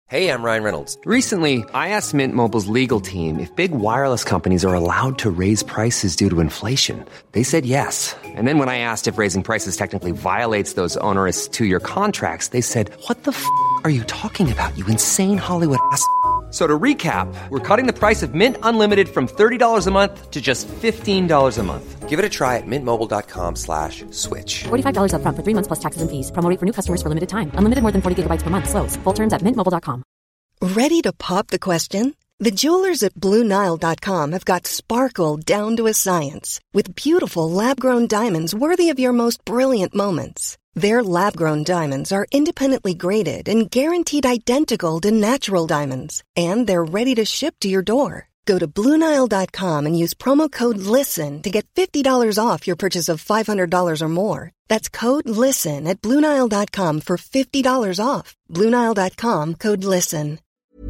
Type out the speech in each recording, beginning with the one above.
Hey, I'm Ryan Reynolds. Recently, I asked Mint Mobile's legal team if big wireless companies are allowed to raise prices due to inflation. They said yes. And then when I asked if raising prices technically violates those onerous two-year contracts, they said, "What the f*** are you talking about, you insane Hollywood ass?" So to recap, we're cutting the price of Mint Unlimited from $30 a month to just $15 a month. Give it a try at mintmobile.com/switch. $45 up front for 3 months plus taxes and fees. Promo rate for new customers for limited time. Unlimited more than 40 gigabytes per month. Slows full terms at mintmobile.com. Ready to pop the question? The jewelers at BlueNile.com have got sparkle down to a science with beautiful lab-grown diamonds worthy of your most brilliant moments. Their lab-grown diamonds are independently graded and guaranteed identical to natural diamonds, and they're ready to ship to your door. Go to BlueNile.com and use promo code LISTEN to get $50 off your purchase of $500 or more. That's code LISTEN at BlueNile.com for $50 off. BlueNile.com, code LISTEN.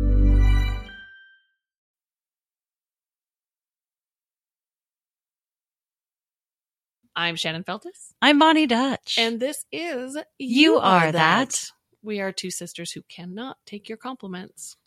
I'm Shannon Feltus. I'm Bonnie Dutch. And this is You Are That. We are two sisters who cannot take your compliments.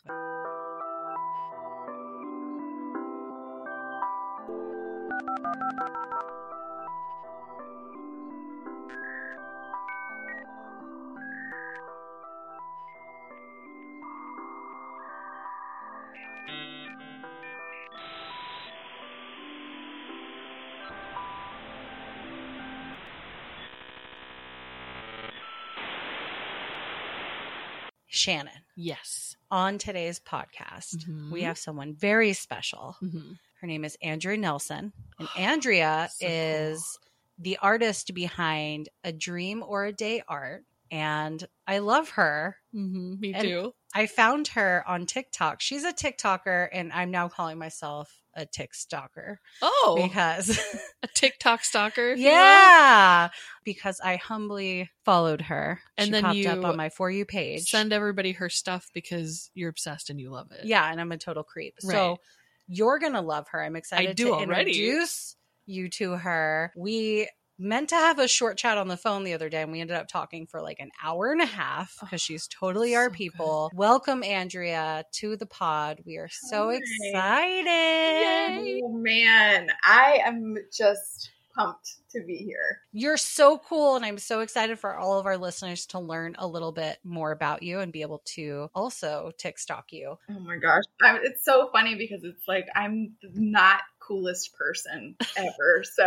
Shannon. Yes. On today's podcast, we have someone very special. Her name is Andrea Nelson. And Andrea is the artist behind A Dream or a Day Art. And I love her. Me too. I found her on TikTok. She's a TikToker, and I'm now calling myself a TikToker. Oh, because a TikTok stalker. Yeah, because I humbly followed her, and she then popped you up on my For You page. Send everybody her stuff because you're obsessed and you love it. Yeah, and I'm a total creep. Right. So you're gonna love her. I'm excited to already introduce you to her. We meant to have a short chat on the phone the other day, and we ended up talking for like an hour and a half because she's totally our people. Good. Welcome, Andrea, to the pod. We are so excited. Yay. Oh, man. I am just pumped to be here. You're so cool, and I'm so excited for all of our listeners to learn a little bit more about you and be able to also TikTok you. Oh my gosh. It's so funny because it's like I'm not coolest person ever. So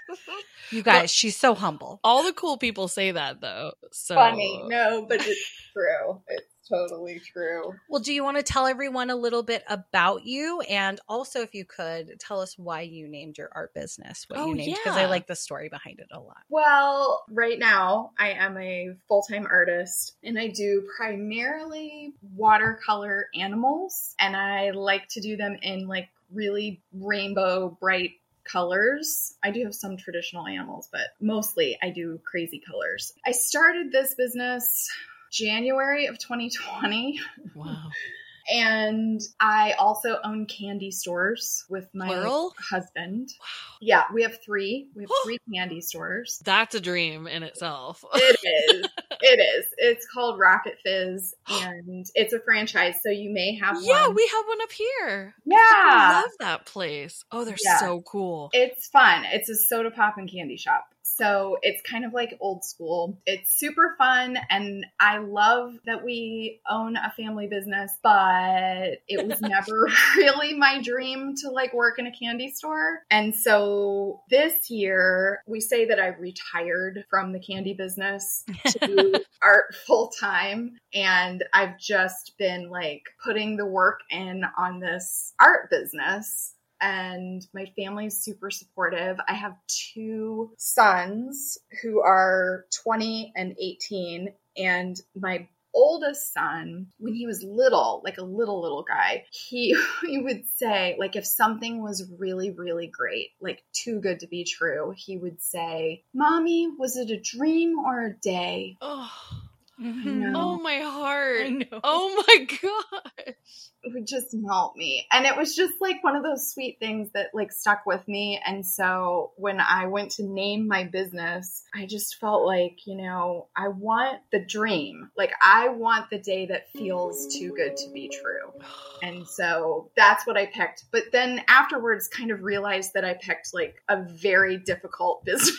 you guys, she's so humble. All the cool people say that though. So funny. No, but it's true. It's totally true. Well, do you want to tell everyone a little bit about you? And also, if you could, tell us why you named your art business what you named, because I like the story behind it a lot. Well, right now I am a full-time artist and I do primarily watercolor animals, and I like to do them in like really rainbow bright colors. I do have some traditional animals, but mostly I do crazy colors. I started this business January of 2020. Wow. And I also own candy stores with my husband. Wow. Yeah, we have three. We have 3 candy stores. That's a dream in itself. It is. It is. It's called Rocket Fizz, and it's a franchise, so you may have one. Yeah, we have one up here. Yeah. I love that place. Oh, they're so cool. It's fun. It's a soda pop and candy shop. So it's kind of like old school. It's super fun, and I love that we own a family business, but it was never really my dream to like work in a candy store. And so this year, we say that I retired from the candy business to do art full time, and I've just been like putting the work in on this art business. And my family is super supportive. I have 2 sons who are 20 and 18. And my oldest son, when he was little, like a little guy, he would say, like, if something was really, really great, like too good to be true, he would say, "Mommy, was it a dream or a day?" Oh. Mm-hmm. Oh, my heart. I know. Oh, my gosh. would just melt me. And it was just like one of those sweet things that like stuck with me. And so when I went to name my business, I just felt like, you know, I want the dream. Like I want the day that feels too good to be true. And so that's what I picked. But then afterwards kind of realized that I picked like a very difficult business.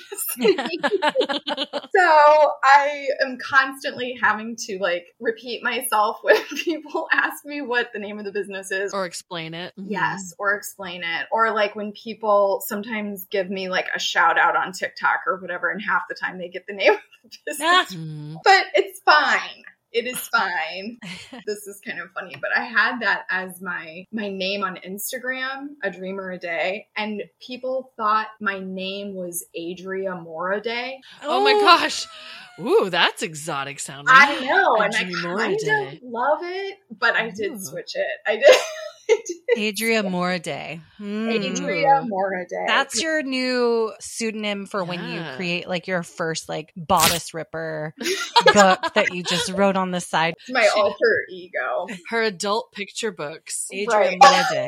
So I am constantly having to like repeat myself when people ask me what the name of the business is. Or explain it. Yes, or explain it. Or like when people sometimes give me like a shout out on TikTok or whatever, and half the time they get the name of the business. But it's fine. It is fine. This is kind of funny, but I had that as my name on Instagram, A Dreamer a Day, and people thought my name was Adria Morade. Oh my gosh. Ooh, that's exotic sounding. I know, and I Morade. kind of love it, but I did switch it. I did. Adria Morade. Adria Morade. That's your new pseudonym for when you create like your first like bodice ripper book that you just wrote on the side. It's my alter ego. Her adult picture books. Adria Morade.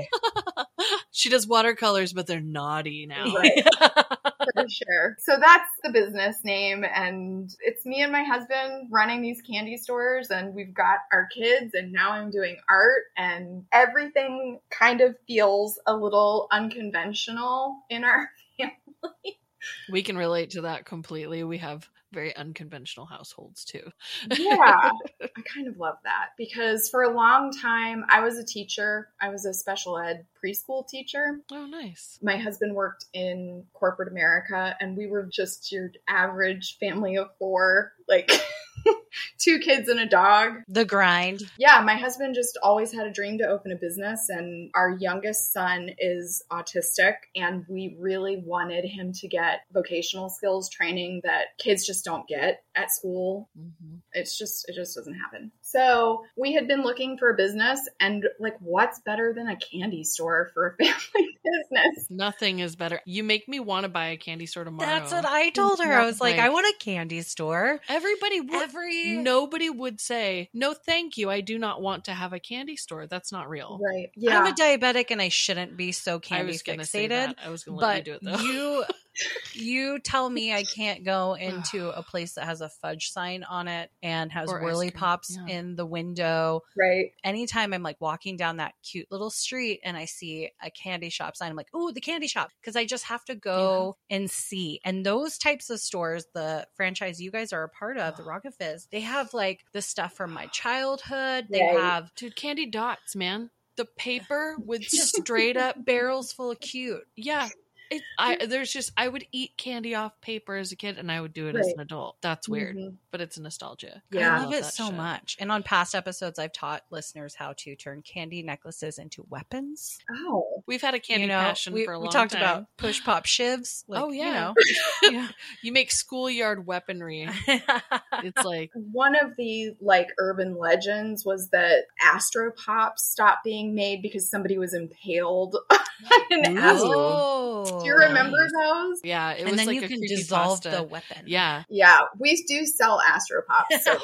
She does watercolors, but they're naughty now. Right. For sure. So that's the business name, and it's me and my husband running these candy stores, and we've got our kids, and now I'm doing art, and everything kind of feels a little unconventional in our family. We can relate to that completely. We have very unconventional households too. Yeah, I kind of love that because for a long time I was a teacher. I was a special ed preschool teacher. Oh, nice. My husband worked in corporate America, and we were just your average family of four, like 2 kids and a dog. The grind. Yeah, my husband just always had a dream to open a business, and our youngest son is autistic, and we really wanted him to get vocational skills training that kids just don't get at school. Mm-hmm. It just doesn't happen. So we had been looking for a business, and like, what's better than a candy store for a family business? Nothing is better. You make me want to buy a candy store tomorrow. That's what I told her. I was like, I want a candy store. Everybody would. Nobody would say, no, thank you. I do not want to have a candy store. That's not real. Right. Yeah. I'm a diabetic and I shouldn't be so candy fixated. I was going to let you do it though. You tell me I can't go into a place that has a fudge sign on it and has Whirly Pops in the window. Right. Anytime I'm like walking down that cute little street and I see a candy shop sign, I'm like, ooh, the candy shop. Because I just have to go and see. And those types of stores, the franchise you guys are a part of, the Rocket Fizz, they have like the stuff from my childhood. They have Candy Dots, man. The paper with straight up barrels full of cute. Yeah. I would eat candy off paper as a kid, and I would do it as an adult. That's weird, but it's a nostalgia. Yeah, I love it so much. And on past episodes, I've taught listeners how to turn candy necklaces into weapons. Oh, we've had a candy passion for a long time. We talked about push pop shivs. Like, you make schoolyard weaponry. It's like one of the like urban legends was that Astro Pops stopped being made because somebody was impaled on an Astro. Do you remember those? Yeah, it was and then like you a can dissolve pasta. the weapon. Yeah, we do sell Astro Pops. So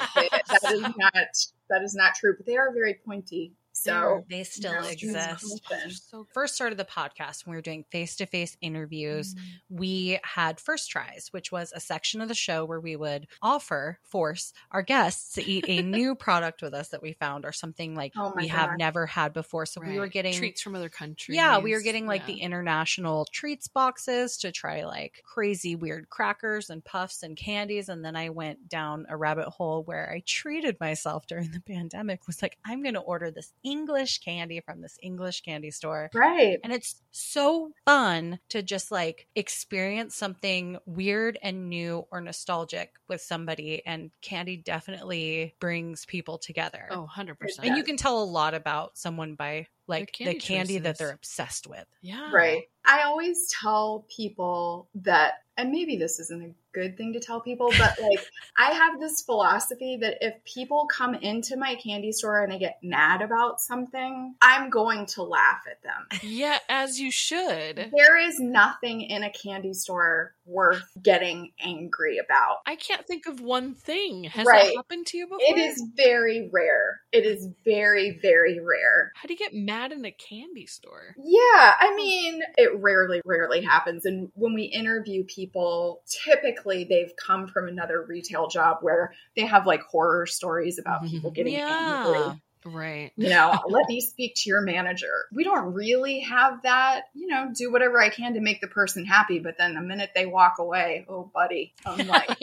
that is not true, but they are very pointy. So they still exist. First started the podcast when we were doing face-to-face interviews. We had First Tries, which was a section of the show where we would force our guests to eat a new product with us that we found or something like we have never had before. So we were getting treats from other countries. Yeah, we were getting like the international treats boxes to try like crazy weird crackers and puffs and candies. And then I went down a rabbit hole where I treated myself during the pandemic. Was like, I'm going to order this English candy from this English candy store. Right. And it's so fun to just like experience something weird and new or nostalgic with somebody. And candy definitely brings people together. Oh, 100%. And you can tell a lot about someone by like candy the candy choices that they're obsessed with. Yeah. Right. I always tell people that, and maybe this isn't a good thing to tell people, but like I have this philosophy that if people come into my candy store and they get mad about something, I'm going to laugh at them. Yeah, as you should. There is nothing in a candy store worth getting angry about. I can't think of one thing. Has Right. that happened to you before? It is very rare. It is very, very rare. How do you get mad in a candy store? Yeah, I mean, it rarely happens. And when we interview people, typically they've come from another retail job where they have like horror stories about people getting angry. Right. You know, let me speak to your manager. We don't really have that, you know, do whatever I can to make the person happy. But then the minute they walk away, oh, buddy, I'm like,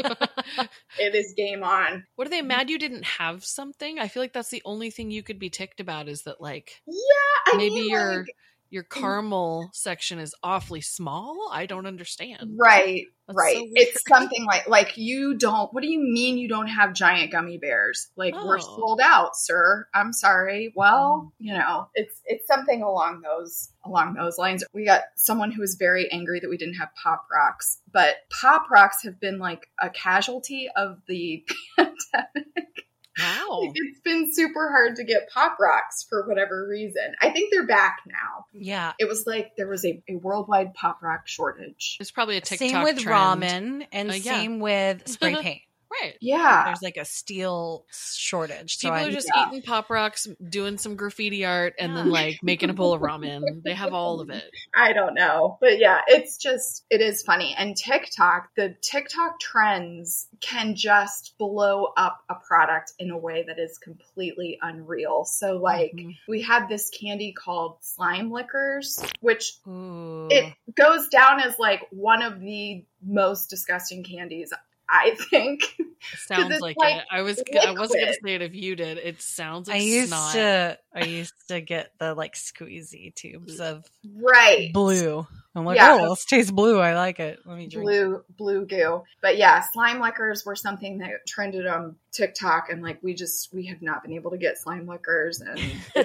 it is game on. What are they mad you didn't have something? I feel like that's the only thing you could be ticked about is that, like, yeah, maybe your caramel section is awfully small. I don't understand. Right. That's right. so weird. It's something like you don't, what do you mean you don't have giant gummy bears? Like, we're sold out, sir. I'm sorry. Well, you know, it's something along those lines. We got someone who was very angry that we didn't have Pop Rocks, but Pop Rocks have been like a casualty of the pandemic. Wow. Like, it's been super hard to get Pop Rocks for whatever reason. I think they're back now. Yeah. It was like there was a worldwide Pop Rock shortage. It's probably a TikTok Same with trend. ramen and Yeah. same with spray paint. Right. Yeah. There's like a steel shortage. So People are just eating Pop Rocks, doing some graffiti art, and then like making a bowl of ramen. They have all of it. I don't know. But yeah, it is funny. And the TikTok trends can just blow up a product in a way that is completely unreal. So like we had this candy called Slime Lickers, which it goes down as like one of the most disgusting candies, I think. Sounds like it. I wasn't gonna say it if you did. It sounds like snot. I used to get the like squeezy tubes of blue. I'm like, oh, this tastes blue. I like it. Let me drink blue goo. But yeah, Slime Lickers were something that trended on TikTok, and like we have not been able to get Slime Lickers, and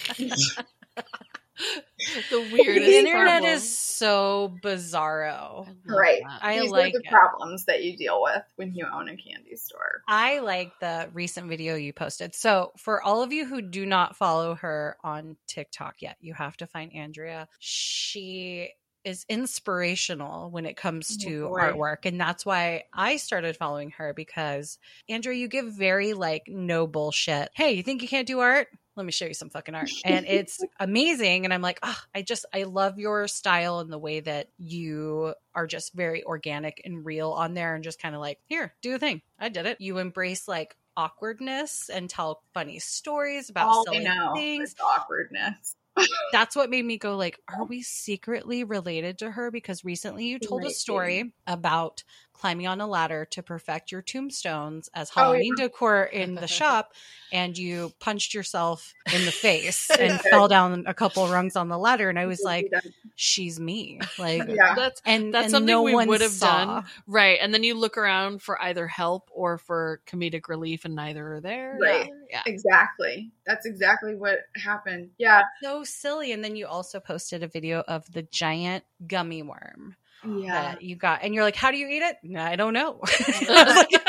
the weirdest. The internet problem. is so bizarro. Right. These are the problems that you deal with when you own a candy store. I like the recent video you posted. So for all of you who do not follow her on TikTok yet, you have to find Andrea. She is inspirational when it comes to artwork. And that's why I started following her, because Andrea, you give very like no bullshit. Hey, you think you can't do art? Let me show you some fucking art. And it's amazing. And I'm like, I love your style and the way that you are just very organic and real on there, and just kind of like, here, do a thing. I did it. You embrace like awkwardness and tell funny stories about silly things. Awkwardness. That's what made me go like, are we secretly related to her? Because recently you told a story about climbing on a ladder to perfect your tombstones as Halloween decor in the shop, and you punched yourself in the face and fell down a couple rungs on the ladder. And I was like, she's me. Like, that's something no we one would have saw. done. Right. And then you look around for either help or for comedic relief, and neither are there. Right. Yeah. Exactly. That's exactly what happened. Yeah. So silly. And then you also posted a video of the giant gummy worm. Yeah. That you got, and you're like, how do you eat it? I don't know. I have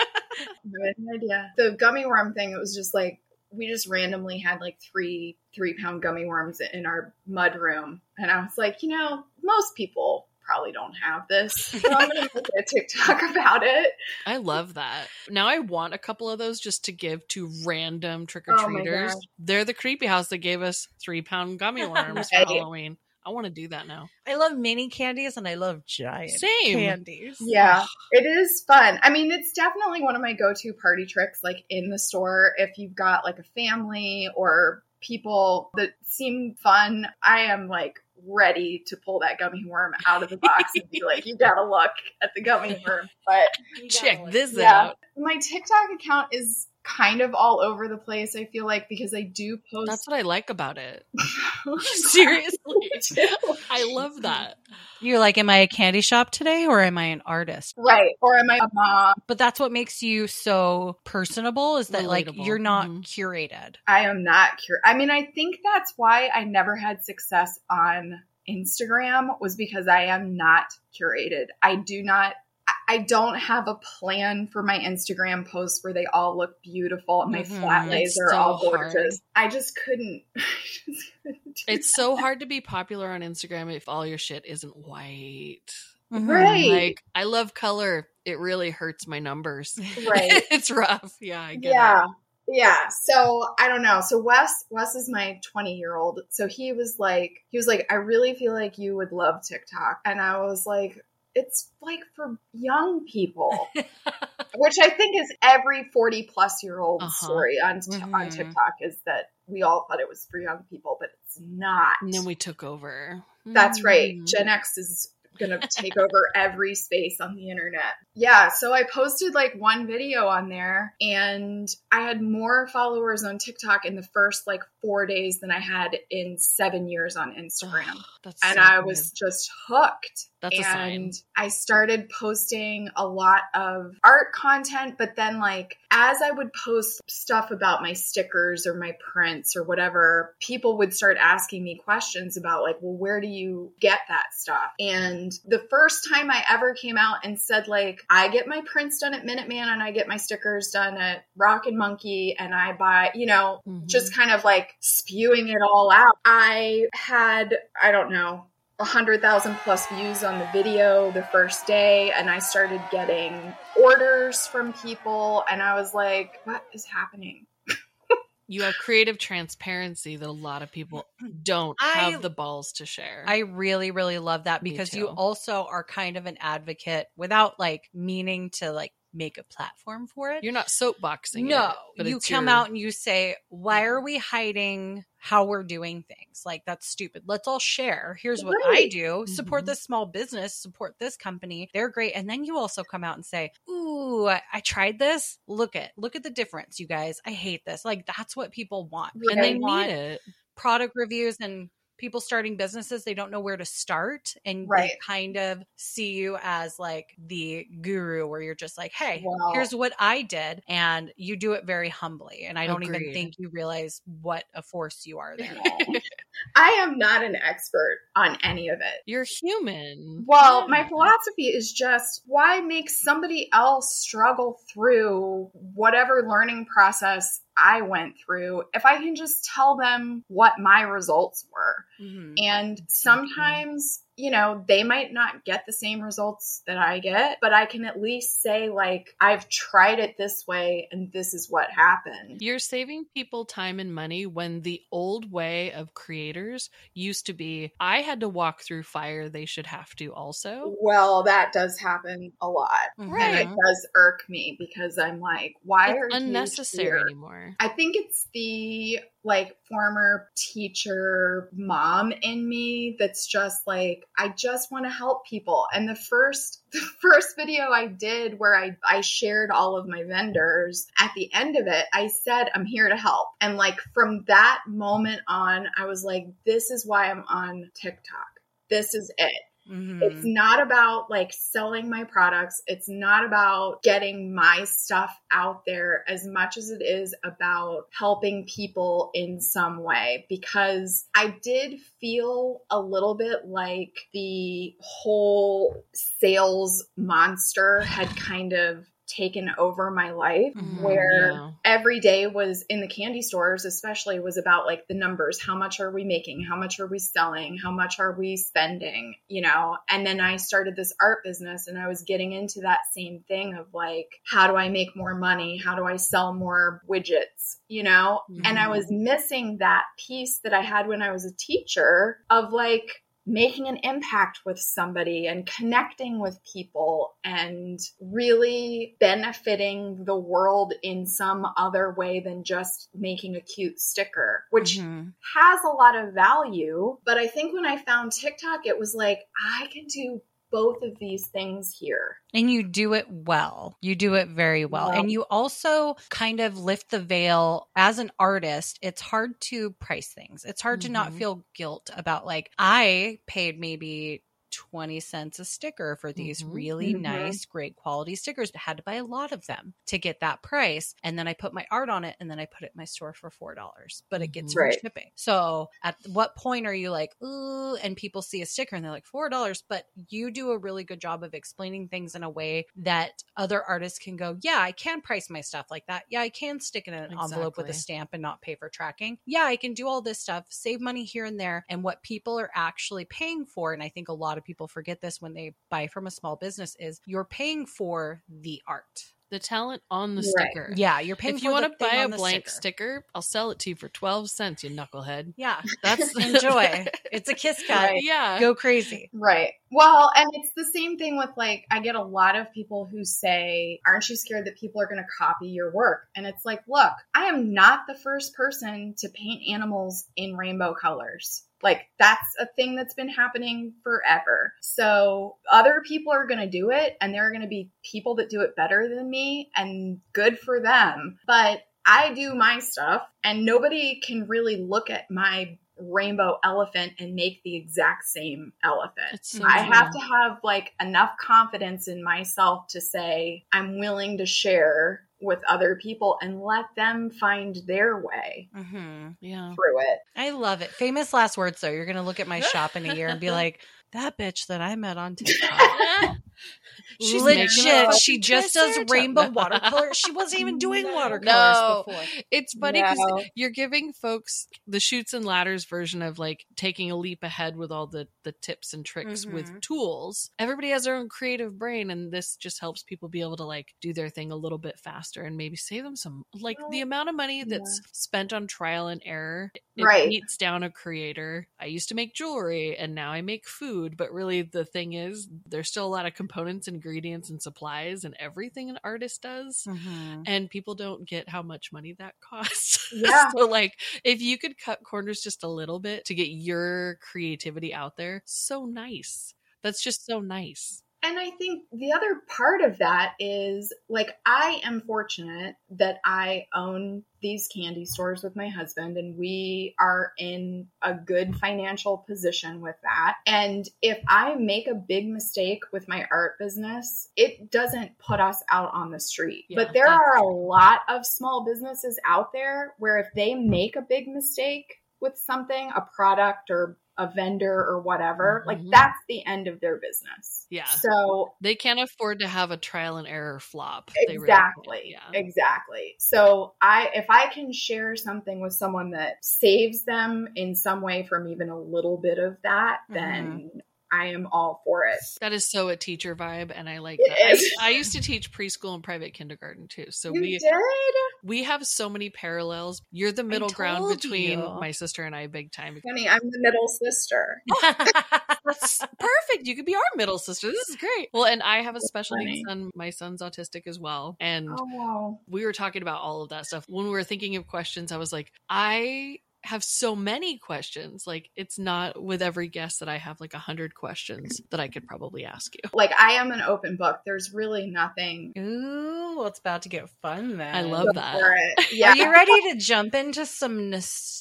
no idea. The gummy worm thing, it was just like, we just randomly had like 3-pound gummy worms in our mud room. And I was like, most people probably don't have this. So I'm going to make a TikTok about it. I love that. Now I want a couple of those just to give to random trick-or-treaters. They're the creepy house that gave us 3-pound gummy worms for Halloween. I want to do that now. I love mini candies and I love giant candies. Yeah, it is fun. I mean, it's definitely one of my go-to party tricks, like in the store. If you've got like a family or people that seem fun, I am like ready to pull that gummy worm out of the box and be like, you gotta look at the gummy worm. But check this out. My TikTok account is kind of all over the place, I feel like, because I do post. That's what I like about it. Seriously. I love that. You're like, am I a candy shop today or am I an artist? Right. Or am I a mom? But that's what makes you so personable, is that like you're not curated. I am not I mean, I think that's why I never had success on Instagram, was because I am not curated. I don't have a plan for my Instagram posts where they all look beautiful and my flat lays are all gorgeous. I just couldn't. It's so hard to be popular on Instagram if all your shit isn't white. Right. Like, I love color. It really hurts my numbers. Right. It's rough. Yeah, I get it. Yeah. So I don't know. So Wes is my 20-year-old. So he was like, I really feel like you would love TikTok. And I was like, it's like for young people, which I think is every 40-plus-year-old story on TikTok is that we all thought it was for young people, but it's not. And then we took over. That's right. Gen X is going to take over every space on the internet. Yeah. So I posted like one video on there and I had more followers on TikTok in the first like 4 days than I had in 7 years on Instagram. And so I was just hooked. That's a sign. I started posting a lot of art content, but then like as I would post stuff about my stickers or my prints or whatever, people would start asking me questions about like, well, where do you get that stuff? And the first time I ever came out and said like, I get my prints done at Minuteman and I get my stickers done at Rock and Monkey and I buy, just kind of like spewing it all out. I had, I don't know, 100,000 plus views on the video the first day, and I started getting orders from people, and I was like, what is happening? You have creative transparency that a lot of people don't have the balls to share. I really, really love that because you also are kind of an advocate without like meaning to like make a platform for it. You're not soapboxing. No, but you come out and you say, why are we hiding how we're doing things? Like, that's stupid. Let's all share. Here's what I do. Support this small business, support this company. They're great. And then you also come out and say, ooh, I tried this. Look at the difference, you guys. I hate this. Like, that's what people want. Right. And they need it. Product reviews and people starting businesses, they don't know where to start, and they kind of see you as like the guru where you're just like, hey, here's what I did, and you do it very humbly, and I don't even think you realize what a force you are there. I am not an expert on any of it. You're human. Well, my philosophy is just, why make somebody else struggle through whatever learning process I went through if I can just tell them what my results were? And sometimes, they might not get the same results that I get, but I can at least say like, I've tried it this way and this is what happened. You're saving people time and money when the old way of creators used to be, I had to walk through fire, they should have to also. Well, that does happen a lot. Right. And it does irk me because I'm like, why are you unnecessary anymore? I think it's the like former teacher mom in me that's just like, I just want to help people. And the first video I did where I shared all of my vendors, at the end of it, I said, I'm here to help. And like from that moment on, I was like, this is why I'm on TikTok. This is it. It's not about like selling my products. It's not about getting my stuff out there as much as it is about helping people in some way, because I did feel a little bit like the whole sales monster had kind of taken over my life, where every day was in the candy stores, especially, was about like the numbers. How much are we making? How much are we selling? How much are we spending? And then I started this art business and I was getting into that same thing of like, how do I make more money? How do I sell more widgets? And I was missing that piece that I had when I was a teacher of like, making an impact with somebody and connecting with people and really benefiting the world in some other way than just making a cute sticker, which has a lot of value. But I think when I found TikTok, it was like, I can do both of these things here. And you do it well. You do it very well. And you also kind of lift the veil. As an artist, it's hard to price things. It's hard to not feel guilt about like, I paid maybe 20 cents a sticker for these really nice, great quality stickers, but had to buy a lot of them to get that price. And then I put my art on it and then I put it in my store for $4, but it gets free shipping. So at what point are you like, ooh, and people see a sticker and they're like $4, but you do a really good job of explaining things in a way that other artists can go, yeah, I can price my stuff like that. Yeah, I can stick it in an envelope with a stamp and not pay for tracking. Yeah, I can do all this stuff, save money here and there. And what people are actually paying for, and I think a lot of people people forget this when they buy from a small business, is you're paying for the art. The talent on the sticker. Yeah, you're paying if for you want the to buy thing a on the blank sticker, I'll sell it to you for 12 cents, you knucklehead. Yeah. That's enjoy. It's a kiss cut. Yeah. Go crazy. Right. Well, and it's the same thing with like, I get a lot of people who say, aren't you scared that people are going to copy your work? And it's like, look, I am not the first person to paint animals in rainbow colors. Like, that's a thing that's been happening forever. So other people are going to do it, and there are going to be people that do it better than me, and good for them. But I do my stuff, and nobody can really look at my rainbow elephant and make the exact same elephant. So I have to have like enough confidence in myself to say I'm willing to share with other people and let them find their way through it. I love it. Famous last words, though. You're going to look at my shop in a year and be like, that bitch that I met on TikTok. She's legit. She just does rainbow watercolor. She wasn't even doing watercolors before. It's funny because you're giving folks the Chutes and Ladders version of like taking a leap ahead with all the tips and tricks with tools. Everybody has their own creative brain, and this just helps people be able to like do their thing a little bit faster and maybe save them some, like the amount of money that's spent on trial and error. It beats down a creator. I used to make jewelry and now I make food, but really the thing is there's still a lot of components, ingredients, and supplies and everything an artist does, and people don't get how much money that costs. So like if you could cut corners just a little bit to get your creativity out there, so nice. That's just so nice. And I think the other part of that is like, I am fortunate that I own these candy stores with my husband, and we are in a good financial position with that. And if I make a big mistake with my art business, it doesn't put us out on the street. But there are a lot of small businesses out there where if they make a big mistake with something, a product or a vendor or whatever, like that's the end of their business. Yeah. So they can't afford to have a trial and error flop. Exactly. Exactly. So if I can share something with someone that saves them in some way from even a little bit of that, then I am all for it. That is so a teacher vibe, and I like it that. Is. I used to teach preschool and private kindergarten too. So you did? We have so many parallels. You're the middle ground between my sister and I big time. Honey, I'm the middle sister. That's perfect. You could be our middle sister. This is great. Well, and I have a special needs son. My son's autistic as well. And we were talking about all of that stuff. When we were thinking of questions, I was like, I have so many questions. Like, it's not with every guest that I have like 100 questions that I could probably ask you. Like, I am an open book. There's really nothing. Ooh, well, it's about to get fun then. I love that. Yeah. Are you ready to jump into some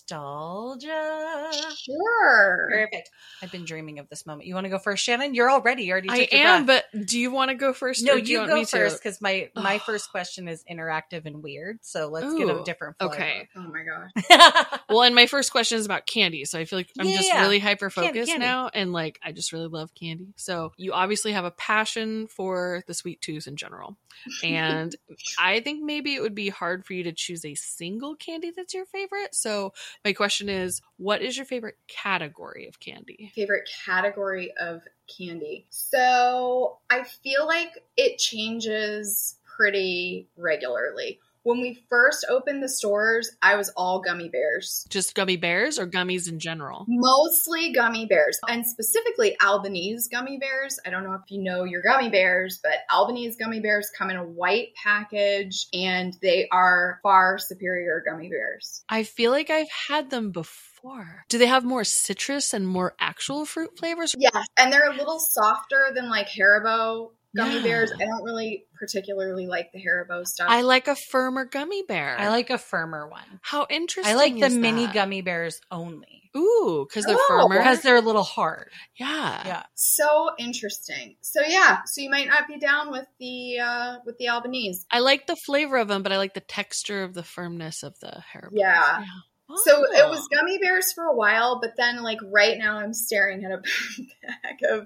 nostalgia? Sure. Perfect. I've been dreaming of this moment. You want to go first, Shannon? You're all ready. You already took your am, breath. but do you want to go first? No, you go first because my first question is interactive and weird. So let's get a different flavor. Okay. Oh my gosh. Well, and my first question is about candy. So I feel like I'm just really hyper-focused candy. now. And like, I just really love candy. So you obviously have a passion for the sweet tooth in general. And I think maybe it would be hard for you to choose a single candy that's your favorite. So my question is, what is your favorite category of candy? Favorite category of candy. So I feel like it changes pretty regularly. When we first opened the stores, I was all gummy bears. Just gummy bears or gummies in general? Mostly gummy bears, and specifically Albanese gummy bears. I don't know if you know your gummy bears, but Albanese gummy bears come in a white package, and they are far superior gummy bears. I feel like I've had them before. Do they have more citrus and more actual fruit flavors? Yeah, and they're a little softer than like Haribo gummy bears. I don't really particularly like the Haribo stuff. I like a firmer gummy bear. I like a firmer one. How interesting. I like the mini gummy bears only. Ooh, because they're firmer. Because they're a little hard. Yeah. So interesting. So yeah, so you might not be down with the Albanese. I like the flavor of them, but I like the texture of the firmness of the Haribo. Yeah. So it was gummy bears for a while, but then like right now I'm staring at a bag of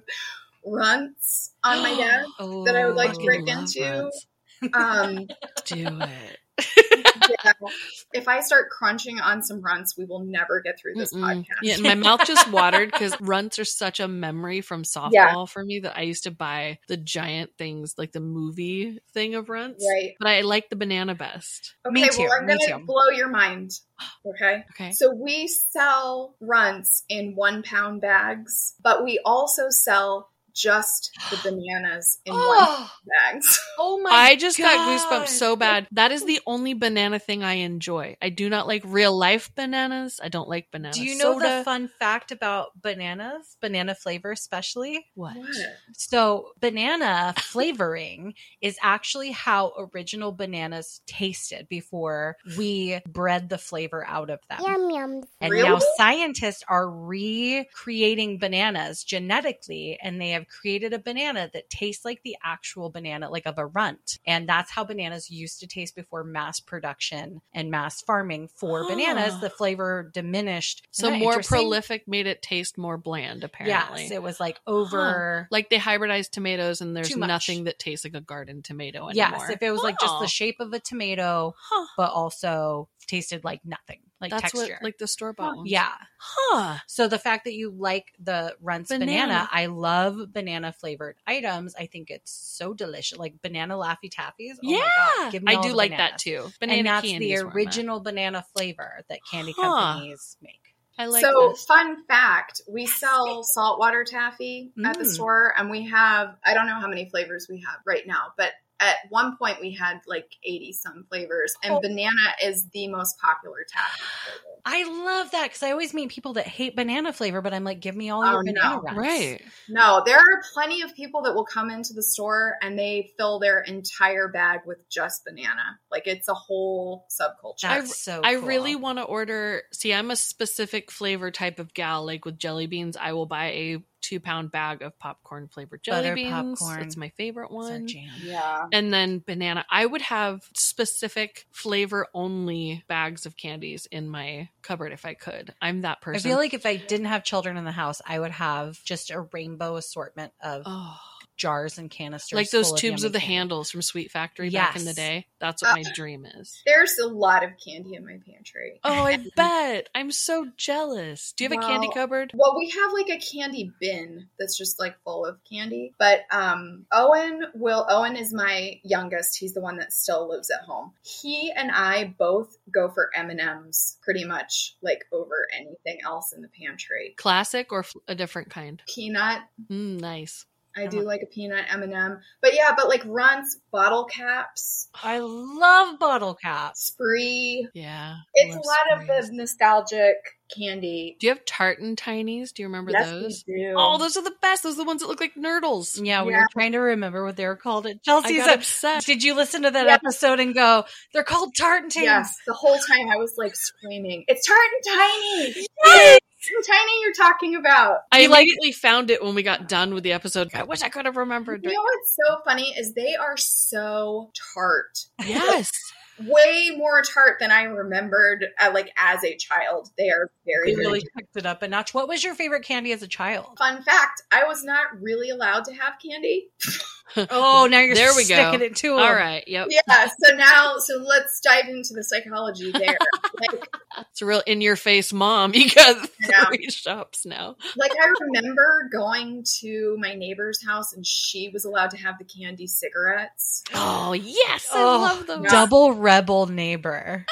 Runts on my desk that I would like to break into. Do it. Yeah. If I start crunching on some runts, we will never get through this podcast. Yeah, and my mouth just watered because runts are such a memory from softball for me that I used to buy the giant things, like the movie thing of runts. Right. But I like the banana best. Okay, Me too, well, I'm me going to too. blow your mind. Okay. Okay. So we sell runts in 1 pound bags, but we also sell just the bananas in 1 bags. Oh my I just got God. goosebumps so bad. That is the only banana thing I enjoy. I do not like real life bananas. I don't like banana Do you know soda. the fun fact about bananas? Banana flavor especially? What? So banana flavoring is actually how original bananas tasted before we bred the flavor out of them. Yum yum. And Really? now scientists are recreating bananas genetically, and they have created a banana that tastes like the actual banana, like of a runt. And that's how bananas used to taste before mass production and mass farming for bananas. The flavor diminished. So Isn't that more interesting? prolific made it taste more bland, apparently. Yes, it was like over. Like they hybridized tomatoes and there's Too much. nothing that tastes like a garden tomato anymore. Yes, if it was like just Oh. the shape of a tomato, but also tasted like nothing, like That's texture. what, like the store-bought ones. Yeah. Huh. So the fact that you like the Runts banana, I love banana flavored items. I think it's so delicious. Like banana Laffy Taffies. Oh Yeah. my God. Give me I all do the like that bananas. too. Banana And that's candy the is where I'm at. original banana flavor that candy Huh. companies make. I like So, this. fun fact, we sell saltwater taffy at the store, and we have, I don't know how many flavors we have right now, but at one point we had like 80 some flavors, and banana is the most popular taffy flavor. I love that because I always meet people that hate banana flavor, but I'm like, give me all your banana no. Runts. Right. No, there are plenty of people that will come into the store and they fill their entire bag with just banana. Like it's a whole subculture. That's so I cool. really want to order. See, I'm a specific flavor type of gal. Like with jelly beans, I will buy a 2-pound bag of popcorn flavored jelly Butter beans. popcorn. It's my favorite It's our one. jam. Yeah. And then banana. I would have specific flavor only bags of candies in my cupboard if I could. I'm that I person. feel like if I didn't have children in the house, I would have just a rainbow assortment of jars and canisters. like those full tubes yummy of the candy. handles from Sweet Factory back in the Yes. day. That's what my dream is. There's a lot of candy in my pantry. Oh, I bet. I'm so jealous. Do you have a candy Well, cupboard? Well, we have like a candy bin that's just like full of candy. But Owen is my youngest. He's the one that still lives at home. He and I both go for M&Ms pretty much like over anything else in the pantry. Classic or a different kind? Peanut. Nice. I do like a peanut M&M. But yeah, but like Runts, bottle caps, I love bottle caps. Spree. Yeah. It's a love lot of Sprees. the nostalgic candy. Do you have Tartan Tinies? Do you remember Yes, those? we do. Oh, those are the best. Those are the ones that look like nurdles. Yeah, we Yeah. were trying to remember what they were called at I Chelsea's. got upset. Did you listen to that Yeah. episode and go, they're called Tartantines? Yes, the whole time I was like screaming, "It's Tartan Tiny! Yes! Tartan Tiny you're talking about!" I You like- immediately found it when we got done with the episode. I wish I could have remembered. You know what's so funny is they are so tart. Yes. Way more tart than I remembered as a child. They are very, They very really tart. picked it up a notch. What was your favorite candy as a child? Fun fact, I was not really allowed to have candy. Oh, now you're There we go. sticking it to 'em. All right. Yep. Yeah, so let's dive into the psychology there. It's a real in your face mom. You got Yeah. 3 shops now. I remember going to my neighbor's house and she was allowed to have the candy cigarettes. Oh, yes. I Oh, love them. Double rebel neighbor.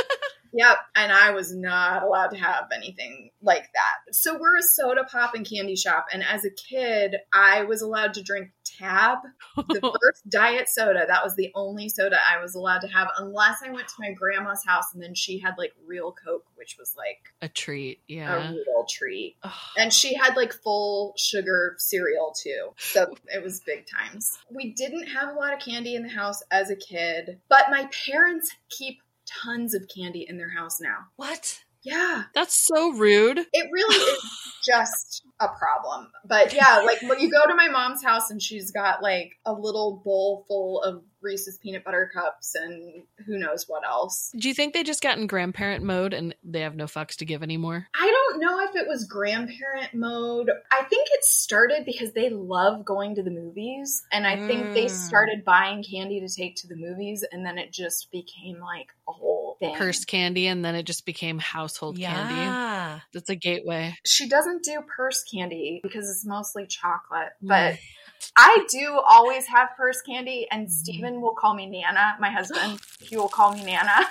Yep, and I was not allowed to have anything like that. So we're a soda pop and candy shop, and as a kid, I was allowed to drink Tab, the first diet soda. That was the only soda I was allowed to have, unless I went to my grandma's house, and then she had real Coke, which was A treat. a Yeah. real treat. And she had full sugar cereal too. So it was big times. We didn't have a lot of candy in the house as a kid, but my parents keep tons of candy in their house now. What? Yeah. That's so rude. It really is just a problem. But yeah, when you go to my mom's house and she's got a little bowl full of Reese's peanut butter cups and who knows what else. Do you think they just got in grandparent mode and they have no fucks to give anymore? I don't know if it was grandparent mode. I think it started because they love going to the movies. And I think they started buying candy to take to the movies. And then it just became a whole thing. Purse candy, and then it just became household candy. That's a gateway. She doesn't do purse candy because it's mostly chocolate, but I do always have purse candy, and Steven will call me Nana. My husband, he will call me Nana.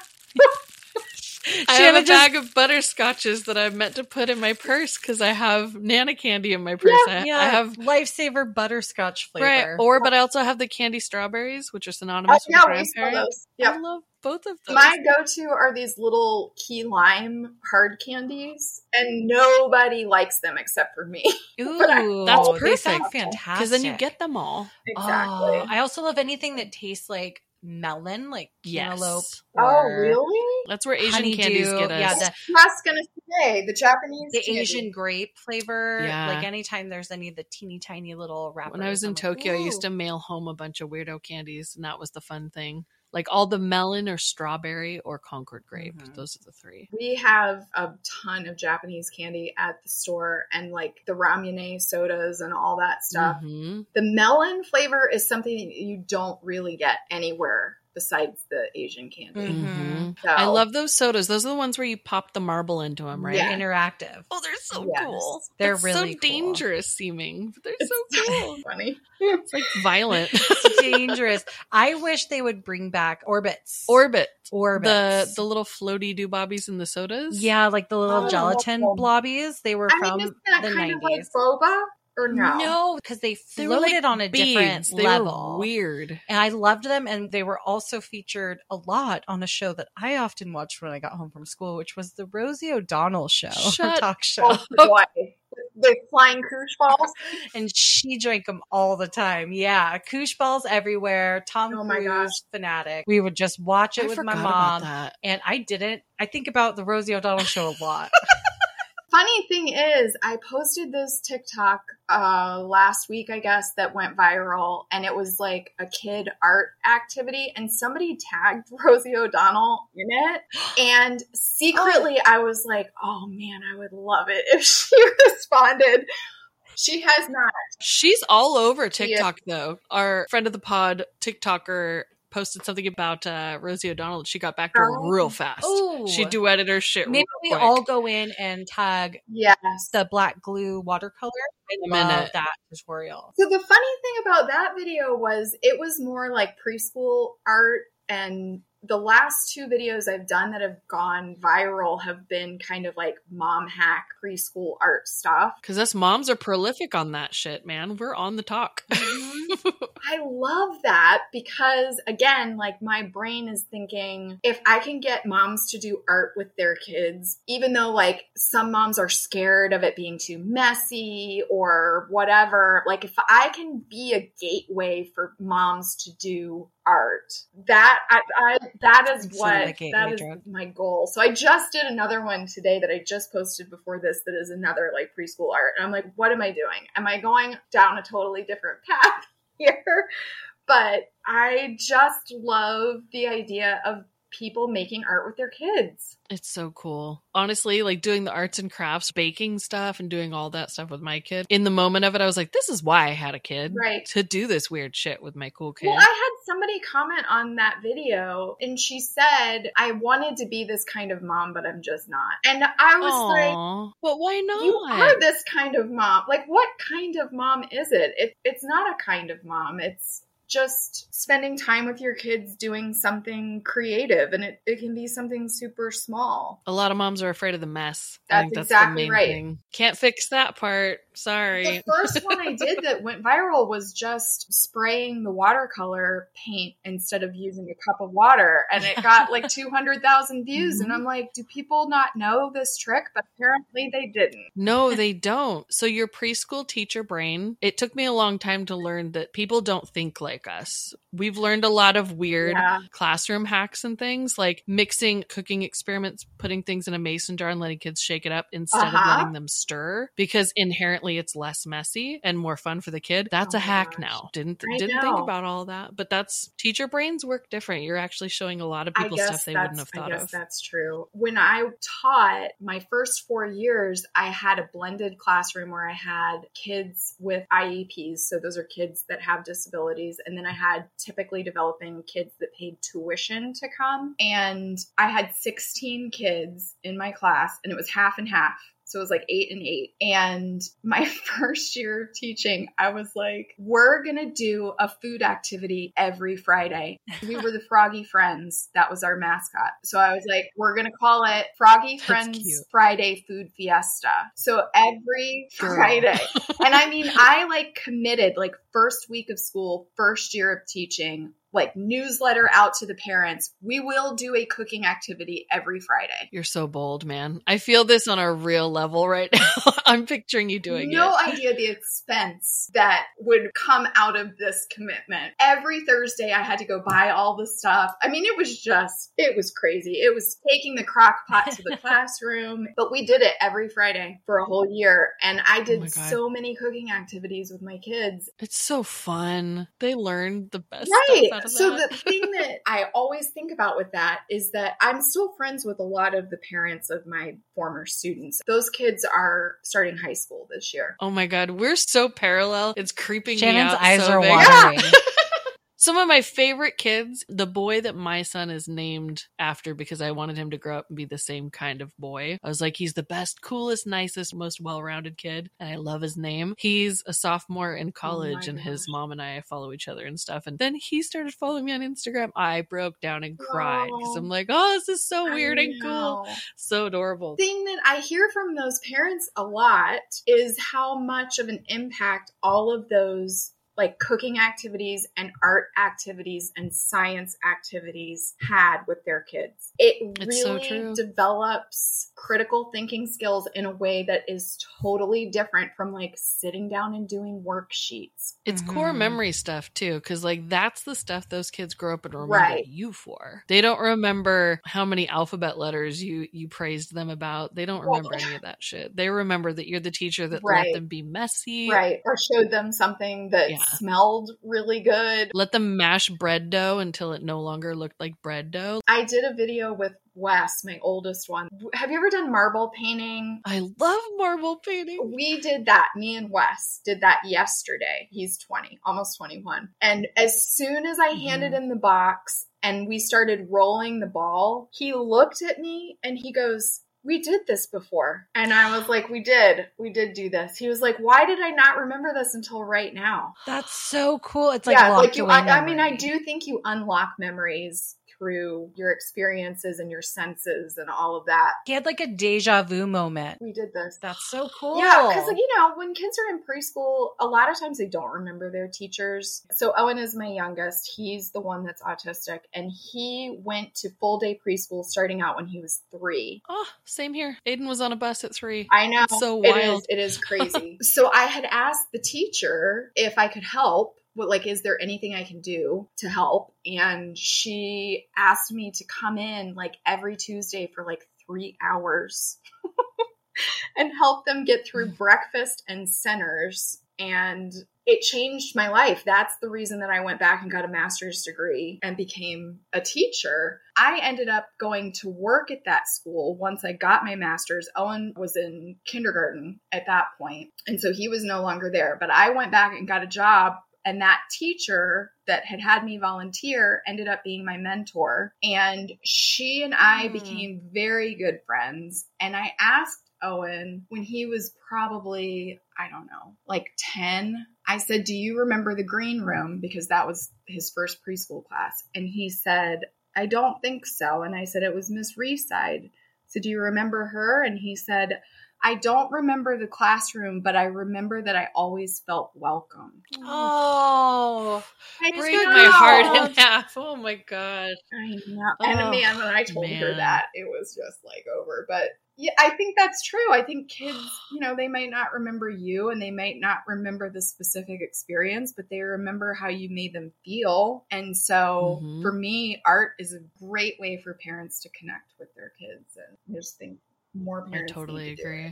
I have a bag of butterscotches that I meant to put in my purse because I have Nana candy in my purse. I have Lifesaver butterscotch flavor. Right, but I also have the candy strawberries, which are synonymous with grandparents. Those. Yep. I love both of those. My go-to are these little key lime hard candies, and nobody likes them except for me. Ooh, that's perfect. They sound fantastic. Because then you get them all. Exactly. I also love anything that tastes like melon, like cantaloupe. Oh, really? That's where Asian candies get us. Yeah, I was just gonna say the Japanese, Asian grape flavor. Yeah. Like anytime there's any of the teeny tiny little wrappers. When I was in Tokyo, I used to mail home a bunch of weirdo candies, and that was the fun thing. Like all the melon or strawberry or Concord grape. Those are the three. We have a ton of Japanese candy at the store, and like the ramyune sodas and all that stuff. The melon flavor is something you don't really get anywhere besides the Asian candy. So, I love those sodas. Those are the ones where you pop the marble into them, right? Yeah. Interactive. Oh, they're so cool. They're That's really so cool. dangerous seeming. But they're so cool. Funny. It's like violent. It's dangerous. I wish they would bring back Orbits. The little floaty doobobbies in the sodas. Yeah, like the little gelatin blobbies. They were from isn't that the kind 90s. of like boba? Or no? No, because they They were floated like on a beads. different They level. were weird. And I loved them. And they were also featured a lot on a show that I often watched when I got home from school, which was the Rosie O'Donnell show. Her talk show. Oh, boy. The flying koosh balls. And she drank them all the time. Yeah. Koosh balls everywhere. Tom Cruise fanatic. We would just watch it with my mom. And I didn't. I think about the Rosie O'Donnell show a lot. Funny thing is, I posted this TikTok last week, I guess, that went viral, and it was like a kid art activity, and somebody tagged Rosie O'Donnell in it, and secretly I was like, oh man, I would love it if she responded. She has not. She's all over TikTok, though. Our friend of the pod, TikToker, posted something about Rosie O'Donnell. She got back to her real fast. Ooh. She duetted her shit Maybe real quick. we all go in and tag the black glue watercolor. I love that tutorial. So the funny thing about that video was it was more like preschool art, and the last two videos I've done that have gone viral have been kind of like mom hack preschool art stuff. Because us moms are prolific on that shit, man. We're on the talk. I love that because, again, like my brain is thinking, if I can get moms to do art with their kids, even though like some moms are scared of it being too messy or whatever, like if I can be a gateway for moms to do art, that is my goal. So I just did another one today that I just posted before this that is another like preschool art, and I'm like, what am I doing? Am I going down a totally different path here? But I just love the idea of people making art with their kids. It's so cool. Honestly, like doing the arts and crafts, baking stuff and doing all that stuff with my kid. In the moment of it, I was like, this is why I had a kid. Right. To do this weird shit with my cool kid. Well, I had somebody comment on that video and she said, I wanted to be this kind of mom, but I'm just not. And I was like, but why not? You are this kind of mom. Like, what kind of mom is it? It's not a kind of mom. It's just spending time with your kids doing something creative, and it can be something super small. A lot of moms are afraid of the mess. That's I think that's exactly the main right. thing. Can't fix that part. Sorry. The first one I did that went viral was just spraying the watercolor paint instead of using a cup of water, and it got like 200,000 views. And I'm like, do people not know this trick? But apparently they didn't. No, they don't. So your preschool teacher brain, it took me a long time to learn that people don't think like us. We've learned a lot of weird classroom hacks and things, like mixing cooking experiments, putting things in a mason jar and letting kids shake it up instead of letting them stir, because inherently it's less messy and more fun for the kid. That's a hack now. Didn't think about all that, but that's teacher brains work different. You're actually showing a lot of people stuff they wouldn't have thought of. I guess that's true. When I taught my first 4 years, I had a blended classroom where I had kids with IEPs. So those are kids that have disabilities, And then I had typically developing kids that paid tuition to come. And I had 16 kids in my class, and it was half and half. So it was like 8 and 8. And my first year of teaching, I was like, we're going to do a food activity every Friday. We were the Froggy Friends. That was our mascot. So I was like, we're going to call it Froggy Friends Friday Food Fiesta. So every Friday. And I mean, I like committed like first week of school, first year of teaching, like newsletter out to the parents. We will do a cooking activity every Friday. You're so bold, man. I feel this on a real level right now. I'm picturing you doing No idea the expense that would come out of this commitment. Every Thursday I had to go buy all the stuff. I mean, it was crazy. It was taking the crock pot to the classroom, but we did it every Friday for a whole year. And I did so many cooking activities with my kids. It's so fun. They learned the best stuff out of that. So the thing that I always think about with that is that I'm still friends with a lot of the parents of my former students. Those kids are starting high school this year. Oh my God. We're so parallel. It's creeping Shannon's me out. eyes so are big. watering. Some of my favorite kids, the boy that my son is named after because I wanted him to grow up and be the same kind of boy. I was like, he's the best, coolest, nicest, most well-rounded kid. And I love his name. He's a sophomore in college and his mom and I follow each other and stuff. And then he started following me on Instagram. I broke down and cried because I'm like, oh, this is so weird and cool. So adorable. The thing that I hear from those parents a lot is how much of an impact all of those like cooking activities and art activities and science activities had with their kids. It really develops critical thinking skills in a way that is totally different from like sitting down and doing worksheets. It's core memory stuff too, because like that's the stuff those kids grow up and remember you for. They don't remember how many alphabet letters you praised them about. They don't remember any of that shit. They remember that you're the teacher that let them be messy. Right. Or showed them something that smelled really good. Let them mash bread dough until it no longer looked like bread dough. I did a video with Wes, my oldest one. Have you ever done marble painting? I love marble painting. We did that. Me and Wes did that yesterday. He's 20, almost 21. And as soon as I handed him the box and we started rolling the ball, he looked at me and he goes, we did this before. And I was like, we did do this. He was like, why did I not remember this until right now? That's so cool. It's like, I mean, I do think you unlock memories through your experiences and your senses and all of that. He had like a deja vu moment. We did this. That's so cool. Yeah, because when kids are in preschool, a lot of times they don't remember their teachers. So Owen is my youngest. He's the one that's autistic, and he went to full day preschool starting out when he was 3. Oh, same here. Aiden was on a bus at 3. I know. It's so wild. It is crazy. So I had asked the teacher if I could help. Is there anything I can do to help? And she asked me to come in like every Tuesday for like 3 hours and help them get through breakfast and centers. And it changed my life. That's the reason that I went back and got a master's degree and became a teacher. I ended up going to work at that school once I got my master's. Owen was in kindergarten at that point, and so he was no longer there. But I went back and got a job. And that teacher that had me volunteer ended up being my mentor. And she and I became very good friends. And I asked Owen when he was probably, I don't know, like 10. I said, do you remember the green room? Because that was his first preschool class. And he said, I don't think so. And I said, it was Miss Reeside. So do you remember her? And he said, I don't remember the classroom, but I remember that I always felt welcome. Oh, I broke my heart in half. Oh my God. I know. And man, when I told her that, it was just like over. But yeah, I think that's true. I think kids, they might not remember you and they might not remember the specific experience, but they remember how you made them feel. And so for me, art is a great way for parents to connect with their kids. And I just think more parents. I totally agree.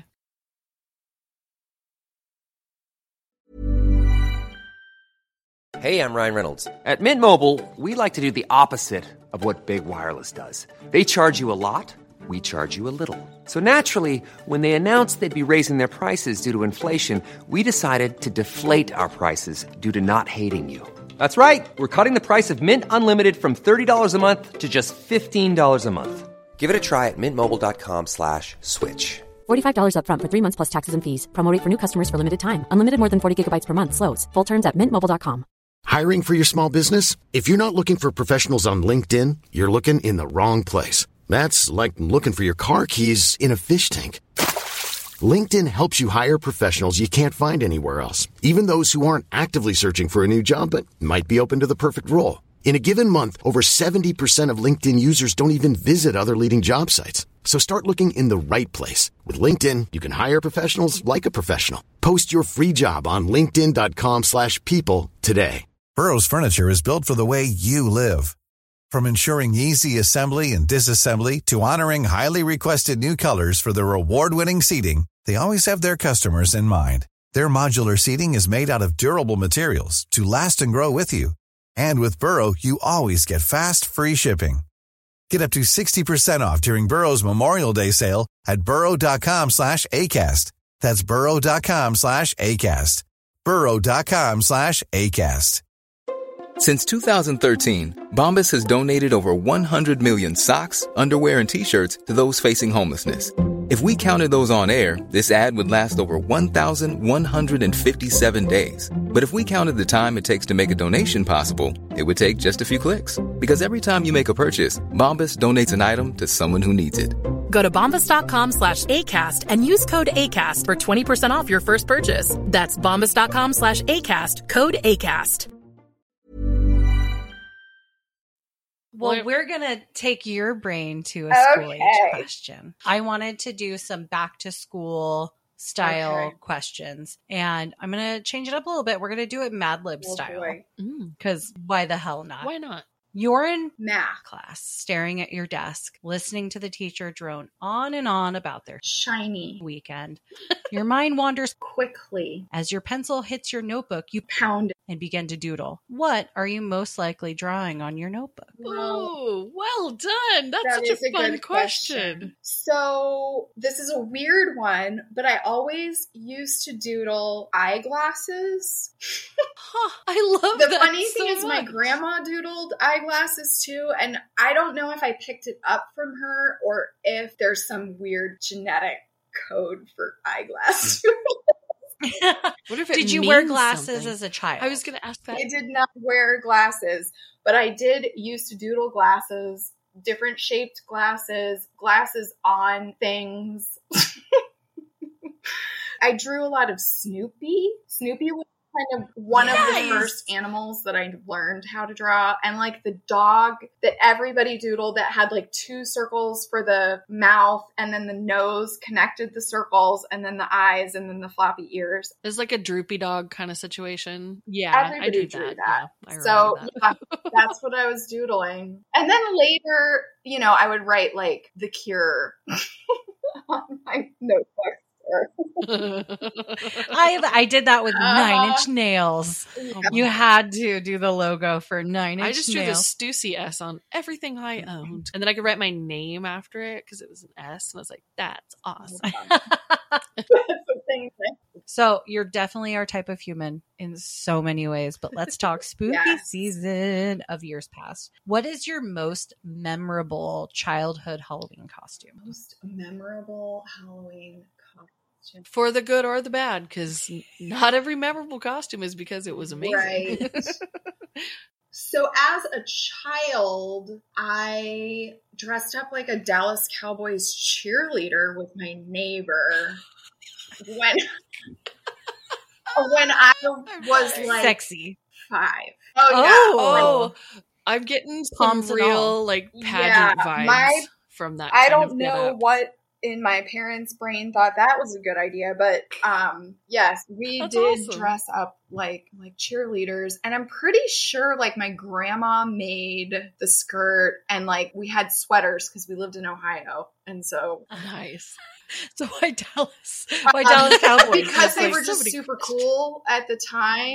Hey, I'm Ryan Reynolds. At Mint Mobile, we like to do the opposite of what Big Wireless does. They charge you a lot. We charge you a little. So naturally, when they announced they'd be raising their prices due to inflation, we decided to deflate our prices due to not hating you. That's right. We're cutting the price of Mint Unlimited from $30 a month to just $15 a month. Give it a try at mintmobile.com/switch. $45 up front for 3 months plus taxes and fees. Promo rate for new customers for limited time. Unlimited more than 40 gigabytes per month. Slows full terms at mintmobile.com. Hiring for your small business? If you're not looking for professionals on LinkedIn, you're looking in the wrong place. That's like looking for your car keys in a fish tank. LinkedIn helps you hire professionals you can't find anywhere else, even those who aren't actively searching for a new job but might be open to the perfect role. In a given month, over 70% of LinkedIn users don't even visit other leading job sites. So start looking in the right place. With LinkedIn, you can hire professionals like a professional. Post your free job on linkedin.com/people today. Burrow's furniture is built for the way you live. From ensuring easy assembly and disassembly to honoring highly requested new colors for their award-winning seating, they always have their customers in mind. Their modular seating is made out of durable materials to last and grow with you. And with Burrow, you always get fast, free shipping. Get up to 60% off during Burrow's Memorial Day sale at burrow.com/ACAST. That's burrow.com/ACAST. burrow.com/ACAST. Since 2013, Bombas has donated over 100 million socks, underwear, and T-shirts to those facing homelessness. If we counted those on air, this ad would last over 1,157 days. But if we counted the time it takes to make a donation possible, it would take just a few clicks. Because every time you make a purchase, Bombas donates an item to someone who needs it. Go to bombas.com/ACAST and use code ACAST for 20% off your first purchase. That's bombas.com/ACAST, code ACAST. Well, we're going to take your brain to a school age question. I wanted to do some back to school style questions, and I'm going to change it up a little bit. We're going to do it Mad Lib style. Because why the hell not? Why not? You're in math class, staring at your desk, listening to the teacher drone on and on about their shiny weekend. Your mind wanders quickly. As your pencil hits your notebook, you pound and begin to doodle. What are you most likely drawing on your notebook? Oh, well done. That's such a fun question. So this is a weird one, but I always used to doodle eyeglasses. I love that. The funny thing is much. My grandma doodled eyeglasses too, and I don't know if I picked it up from her or if there's some weird genetic code for eyeglasses. What if it did you wear means glasses something? as a child? I was going to ask that. I did not wear glasses, but I did used to doodle glasses, different shaped glasses, glasses on things. I drew a lot of Snoopy. Snoopy was kind of one of the first animals that I learned how to draw. And like the dog that everybody doodled that had like 2 circles for the mouth and then the nose connected the circles and then the eyes and then the floppy ears. It's like a droopy dog kind of situation. Yeah, everybody I do drew that. Yeah, I so that. That's what I was doodling. And then later, I would write like The Cure on my notebook. I did that with 9 Inch Nails. You had to do the logo for 9 Inch Nails. I just drew the Stussy S on everything I owned. And then I could write my name after it because it was an S. And I was like, that's awesome. So you're definitely our type of human in so many ways. But let's talk spooky season of years past. What is your most memorable childhood Halloween costume? Most memorable Halloween costume. For the good or the bad, because not every memorable costume is because it was amazing. Right. So as a child, I dressed up like a Dallas Cowboys cheerleader with my neighbor when I was like sexy 5. Oh, I'm getting some real like pageant vibes from that. I don't know what in my parents' brain thought that was a good idea, but yes, we did dress up like cheerleaders, and I'm pretty sure like my grandma made the skirt, and like we had sweaters because we lived in Ohio, and so nice. So why Dallas Cowboys? Because they were just super cool at the time.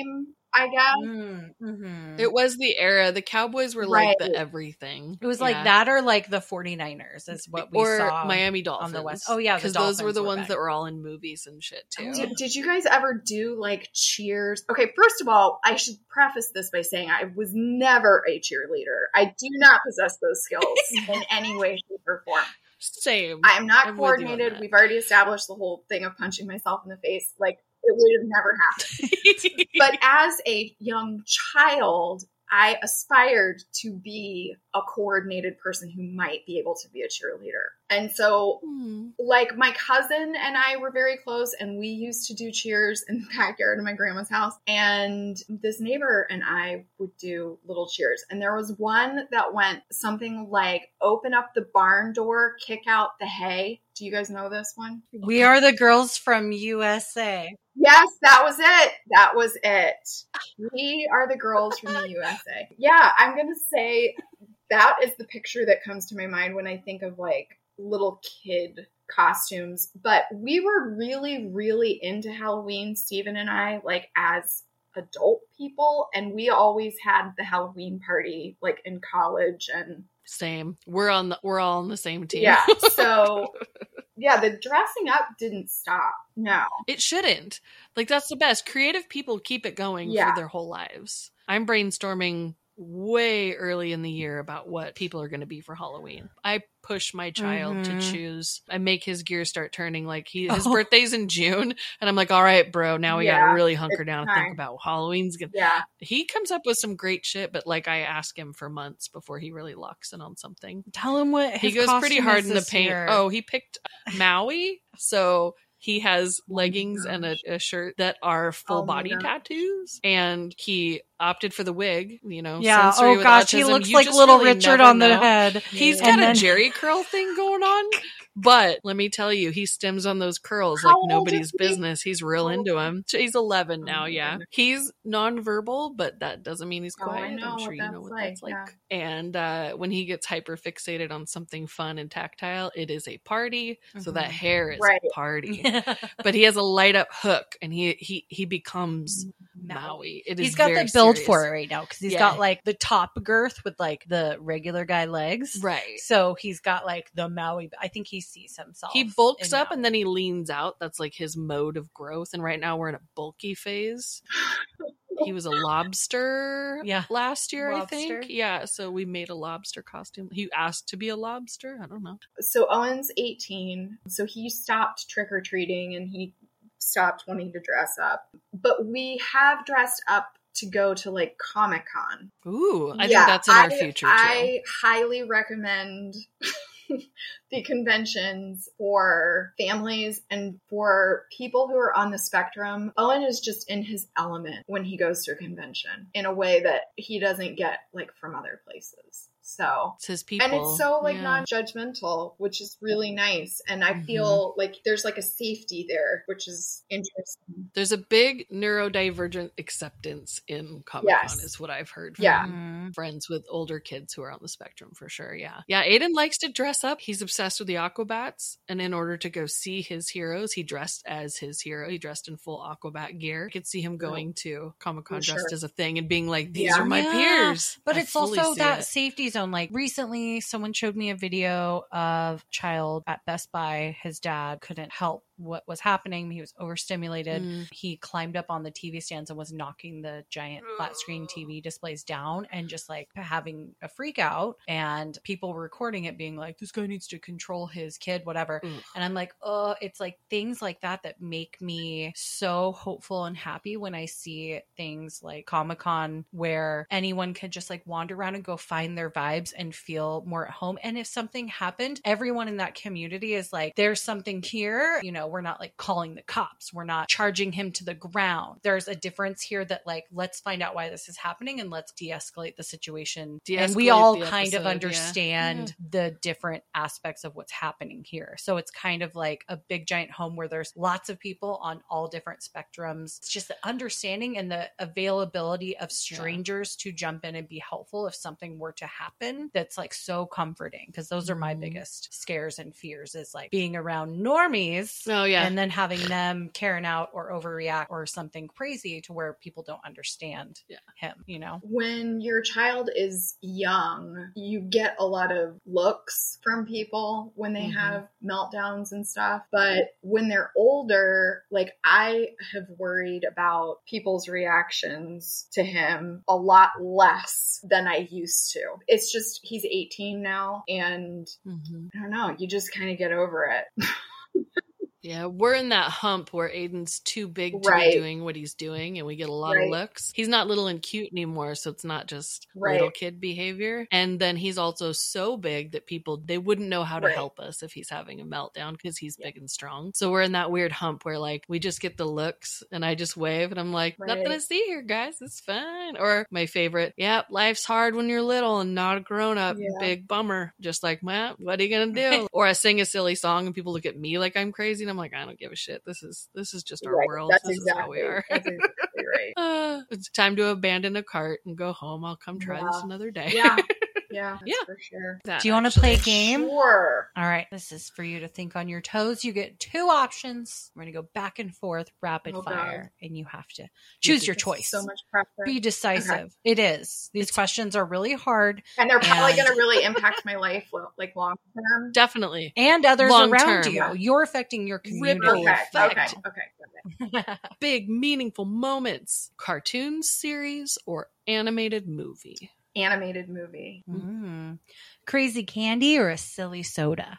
I guess. It was the era. The Cowboys were like the everything. It was like that or like the 49ers is what we saw. Or Miami Dolphins. On the West. Oh, yeah. Because those were the ones that were all in movies and shit, too. Did you guys ever do like cheers? Okay, first of all, I should preface this by saying I was never a cheerleader. I do not possess those skills in any way, shape, or form. Same. I am not coordinated. We've already established the whole thing of punching myself in the face. Like, it would have never happened. But as a young child, I aspired to be a coordinated person who might be able to be a cheerleader. And so, like, my cousin and I were very close, and we used to do cheers in the backyard of my grandma's house. And this neighbor and I would do little cheers. And there was one that went something like, open up the barn door, kick out the hay. Do you guys know this one? We are the girls from USA. Yes, that was it. That was it. We are the girls from the USA. Yeah, I'm going to say that is the picture that comes to my mind when I think of like little kid costumes. But we were really, really into Halloween, Steven and I, like as adult people. And we always had the Halloween party like in college and same. We're all on the same team. Yeah. So yeah, the dressing up didn't stop. No. It shouldn't. Like, that's the best. Creative people keep it going for their whole lives. I'm brainstorming way early in the year about what people are going to be for Halloween. I push my child to choose. I make his gears start turning. Like, his birthday's in June, and I'm like, all right, bro, now we got to really hunker down and think about Halloween's gonna. Yeah. He comes up with some great shit, but like, I ask him for months before he really locks in on something. Tell him what his he goes pretty hard in the paint. Year. Oh, he picked Maui, so he has leggings and a shirt that are full body tattoos, and he opted for the wig, you know. Yeah. Oh gosh, he looks like Little really Richard on the head. He's got a Jerry curl thing going on, but let me tell you, he stems on those curls like nobody's business. He's real into him. He's 11 now. Yeah, he's nonverbal, but that doesn't mean he's quiet. I'm sure you know what that's like. Yeah. And when he gets hyper fixated on something fun and tactile, it is a party. So that hair is a party. But he has a light up hook, and he becomes Maui. He's got the build for it right now because he's got like the top girth with like the regular guy legs, right? So he's got like the Maui. I think he sees himself. He bulks up and then he leans out. That's like his mode of growth. And right now we're in a bulky phase. He was a lobster last year, I think. Yeah, so we made a lobster costume. He asked to be a lobster. I don't know. So Owen's 18, so he stopped trick-or-treating and he stopped wanting to dress up. But we have dressed up to go to like Comic-Con. Ooh, I think that's in our future too. I highly recommend the conventions for families and for people who are on the spectrum. Owen is just in his element when he goes to a convention in a way that he doesn't get like from other places. So it's his people. And it's so like non-judgmental, which is really nice. And I feel like there's like a safety there, which is interesting. There's a big neurodivergent acceptance in Comic-Con is what I've heard from friends with older kids who are on the spectrum for sure. Yeah. Yeah. Aiden likes to dress up. He's obsessed with the Aquabats. And in order to go see his heroes, he dressed as his hero. He dressed in full Aquabat gear. I could see him going to Comic-Con dressed as a thing and being like, these are my peers. But it's also that safety zone. Like recently someone showed me a video of a child at Best Buy. His dad couldn't help what was happening. He was overstimulated. He climbed up on the TV stands and was knocking the giant flat screen TV displays down and just like having a freak out, and people were recording it being like, this guy needs to control his kid, whatever. And I'm like, oh, it's like things like that that make me so hopeful and happy when I see things like Comic-Con where anyone could just like wander around and go find their vibes and feel more at home. And if something happened, everyone in that community is like, there's something here, you know, we're not like calling the cops. We're not charging him to the ground. There's a difference here that like, let's find out why this is happening and let's de-escalate the situation. And we all kind of understand the different aspects of what's happening here. So it's kind of like a big giant home where there's lots of people on all different spectrums. It's just the understanding and the availability of strangers to jump in and be helpful if something were to happen. That's like so comforting, because those are my biggest scares and fears, is like being around normies Oh, yeah. And then having them Karen out or overreact or something crazy to where people don't understand him, you know? When your child is young, you get a lot of looks from people when they have meltdowns and stuff. But when they're older, like I have worried about people's reactions to him a lot less than I used to. It's just, he's 18 now, and I don't know, you just kind of get over it. Yeah, we're in that hump where Aiden's too big to be doing what he's doing, and we get a lot of looks. He's not little and cute anymore, so it's not just little kid behavior. And then he's also so big that they wouldn't know how to help us if he's having a meltdown because he's big and strong. So we're in that weird hump where like we just get the looks, and I just wave, and I'm like, nothing to see here, guys. It's fine. Or my favorite, life's hard when you're little and not a grown up. Big bummer. Just like, what are you gonna do? Or I sing a silly song and people look at me like I'm crazy. I'm like, I don't give a shit. This is just our world. This is how we are. That's exactly right. It's time to abandon a cart and go home. I'll come try this another day. Yeah, for sure. Do you want to play a game? Sure. All right. This is for you to think on your toes. You get 2 options. We're going to go back and forth, rapid fire, and you have to choose your choice. So much pressure. Be decisive. Okay. It is. These questions are really hard. And they're probably going to really impact my life, like long term. Definitely. And others long around term. you. You're affecting your community. Ripple effect. Okay. Big, meaningful moments. Cartoon series or animated movie? Animated movie. Crazy candy or a silly soda?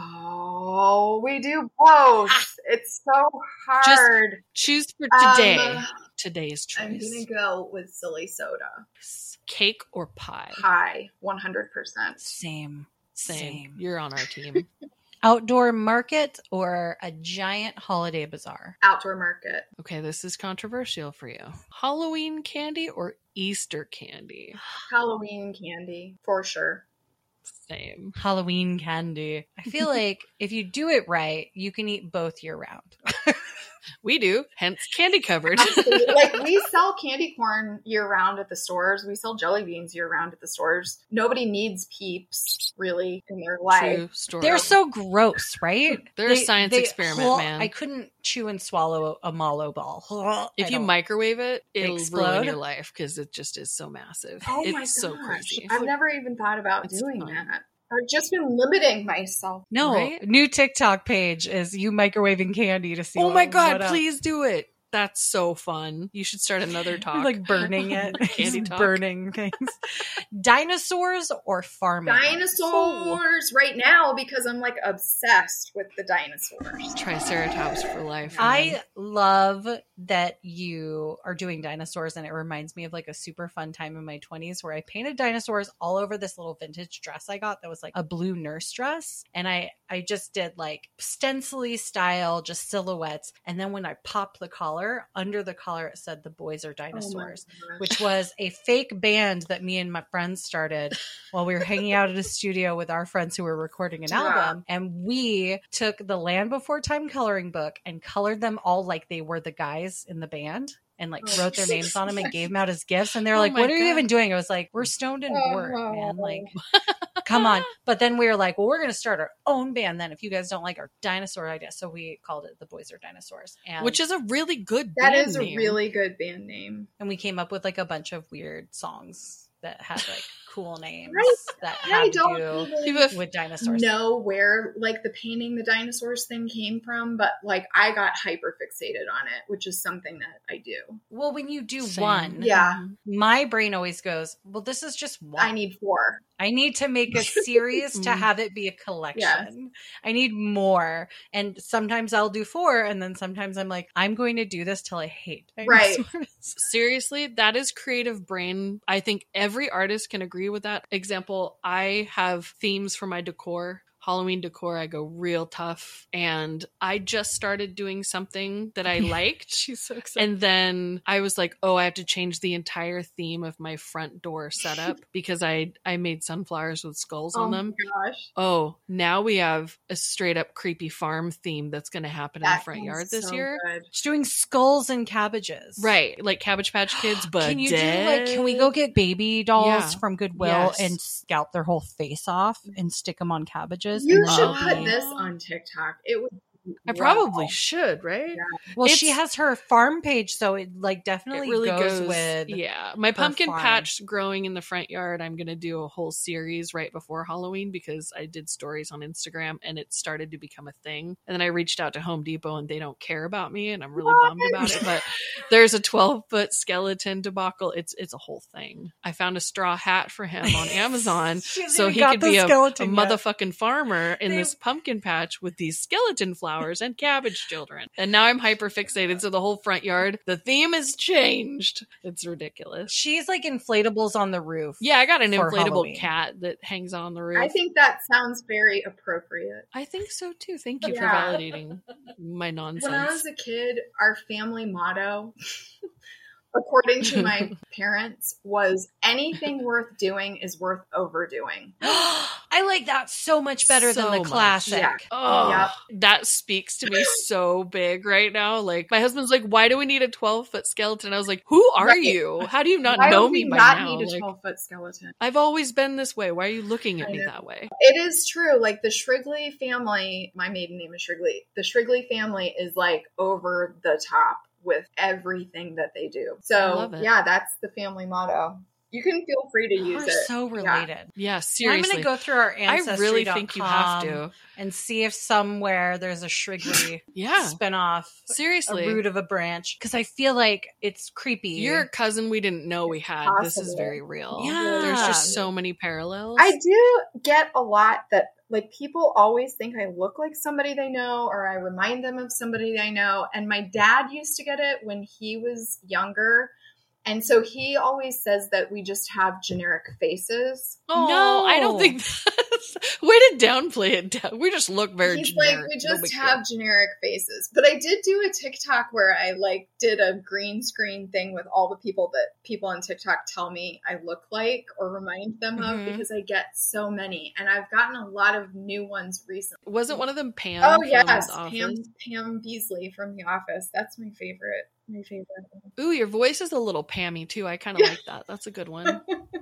Oh, we do both. It's so hard. Just choose for today. Today's choice. I'm gonna go with silly soda. Cake or pie? Pie, 100%. Same. You're on our team. Outdoor market or a giant holiday bazaar? Outdoor market. Okay, this is controversial for you. Halloween candy or Easter candy? Halloween candy, for sure. Same. Halloween candy. I feel like if you do it right, you can eat both year round. We do, hence candy covered. Like we sell candy corn year round at the stores. We sell jelly beans year round at the stores. Nobody needs Peeps really in their life. They're so gross, right? They're a science experiment, man. I couldn't chew and swallow a Mallow ball. If you microwave it, it'll explode. Ruin your life because it just is so massive. Oh my it's so crazy. I've never even thought about doing that. I've just been limiting myself. No, right? New TikTok page is you microwaving candy to see. Oh my God, please do it. That's so fun. You should start another talk. Like burning it. Candy talk. Burning things. Dinosaurs or farming? Dinosaurs right now because I'm like obsessed with the dinosaurs. Triceratops for life. I love that you are doing dinosaurs, and it reminds me of like a super fun time in my 20s where I painted dinosaurs all over this little vintage dress I got that was like a blue nurse dress. And I just did like stencil-y style, just silhouettes. And then when I popped the collar, under the collar it said The Boys Are Dinosaurs, which was a fake band that me and my friends started while we were hanging out at a studio with our friends who were recording an album. And we took the Land Before Time coloring book and colored them all like they were the guys in the band and like wrote their names on them and gave them out as gifts. And they're like, what are you even doing? I was like, we're stoned and bored, man. Like, come on. But then we were like, well, we're going to start our own band then if you guys don't like our dinosaur idea. So we called it The Boys Are Dinosaurs. And which is a really good band name. That is a really good band name. And we came up with like a bunch of weird songs that had like cool names that I had don't to do with dinosaurs. Know where like the painting the dinosaurs thing came from, but like I got hyper fixated on it, which is something that I do. Well, when you do one, my brain always goes, well, this is just one. I need 4. I need to make a series to have it be a collection. Yes. I need more. And sometimes I'll do 4. And then sometimes I'm like, I'm going to do this till I hate dinosaurs. Right. Seriously, that is creative brain. I think every artist can agree with that. Example, I have themes for my decor. Halloween decor, I go real tough. And I just started doing something that I liked. She's so excited. And then I was like, oh, I have to change the entire theme of my front door setup because I made sunflowers with skulls on them. Oh my gosh. Oh, now we have a straight up creepy farm theme that's going to happen in the front yard this year. Good. She's doing skulls and cabbages. Right. Like Cabbage Patch Kids, but can you do like, can we go get baby dolls from Goodwill and scalp their whole face off and stick them on cabbages? You should put this on TikTok. It would be I probably should, right? Yeah. Well, she has her farm page, so it like definitely really goes with my pumpkin farm. patch growing in the front yard. I'm gonna do a whole series right before Halloween because I did stories on Instagram and it started to become a thing. And then I reached out to Home Depot and they don't care about me, and I'm really bummed about it. But there's a 12-foot skeleton debacle. It's a whole thing. I found a straw hat for him on Amazon so he could be a motherfucking farmer in this pumpkin patch with these skeleton flowers and cabbage children. And now I'm hyper fixated. So the whole front yard, the theme has changed. It's ridiculous. She's like inflatables on the roof. Yeah, I got an inflatable Halloween. cat that hangs on the roof. I think that sounds very appropriate. I think so too. Thank you for validating my nonsense. When I was a kid, our family motto, according to my parents, was anything worth doing is worth overdoing. I like that so much better than the classic. Yeah. Oh, that speaks to me so big right now. Like, my husband's like, why do we need a 12-foot skeleton? I was like, who are you? How do you not know me by now? Need a 12-foot skeleton? I've always been this way. Why are you looking at me that way? It is true. Like, the Shrigley family, my maiden name is Shrigley. The Shrigley family is like over the top with everything that they do. So yeah, that's the family motto. You can feel free to use it. So related. Yeah, seriously. I'm going to go through our Ancestry.com. I really think you have to. And see if somewhere there's a Shrigley spinoff. Seriously. A root of a branch. Because I feel like it's creepy. You're a cousin we didn't know we had. Possibly. This is very real. Yeah. There's just so many parallels. I do get a lot that, like, people always think I look like somebody they know, or I remind them of somebody I know. And my dad used to get it when he was younger. And so he always says that we just have generic faces. Oh, no, I don't think that's... Way to downplay it. We just look very He's generic. like, we just have generic faces. But I did do a TikTok where I, like, did a green screen thing with all the people that people on TikTok tell me I look like or remind them of, because I get so many. And I've gotten a lot of new ones recently. Wasn't one of them Pam? Oh, yes. Pam Beasley from The Office. That's my favorite. Ooh, your voice is a little Pammy too. I kind of like that. That's a good one.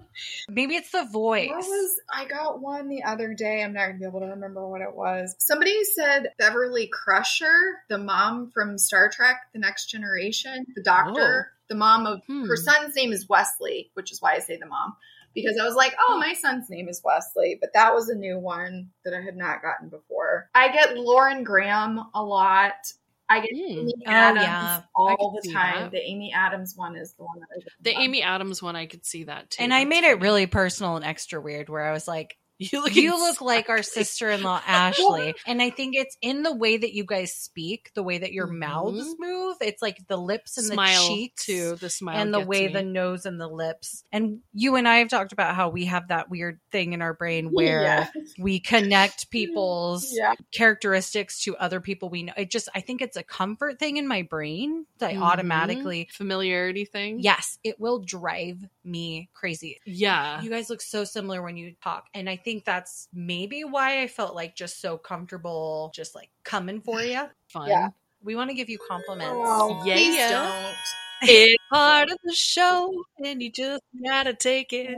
Maybe it's the voice. I got one the other day. I'm not going to be able to remember what it was. Somebody said Beverly Crusher, the mom from Star Trek, The Next Generation, the doctor, the mom of her son's name is Wesley, which is why I say the mom. Because I was like, oh, my son's name is Wesley. But that was a new one that I had not gotten before. I get Lauren Graham a lot. I get Amy Adams all the time. That. The Amy Adams one is the one that I get. The Amy Adams one, I could see that too. And I made it really personal and extra weird where I was like, you look like our sister-in-law, Ashley. And I think it's in the way that you guys speak, the way that your mouths move. It's like the lips and smile the cheeks. Too. The smile and the way the nose and the lips. And you and I have talked about how we have that weird thing in our brain where we connect people's characteristics to other people we know. I think it's a comfort thing in my brain that automatically... Familiarity thing? Yes. It will drive me crazy. Yeah. You guys look so similar when you talk. And I think that's maybe why I felt like just so comfortable, just like coming for you. Fun. Yeah. We want to give you compliments. Oh, please don't. It's part of the show and you just gotta take it.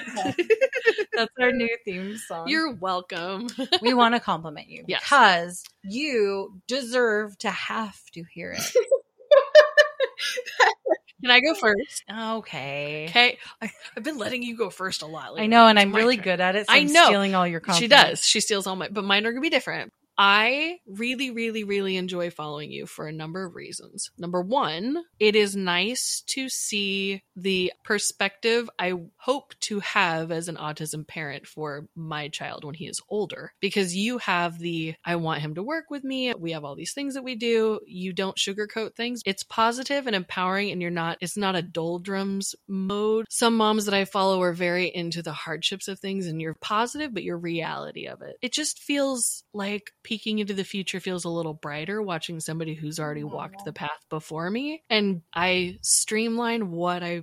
That's our new theme song. You're welcome. We want to compliment you because you deserve to have to hear it. Can I go first? Okay. I've been letting you go first a lot lately. I know, and I'm really good at it. So I'm stealing all your compliments. She does. She steals all but mine are going to be different. I really, really, really enjoy following you for a number of reasons. Number one, it is nice to see the perspective I hope to have as an autism parent for my child when he is older. Because you have I want him to work with me. We have all these things that we do. You don't sugarcoat things. It's positive and empowering and it's not a doldrums mode. Some moms that I follow are very into the hardships of things and you're positive, but your reality of it. It just feels like peeking into the future feels a little brighter watching somebody who's already walked the path before me. And I streamline what I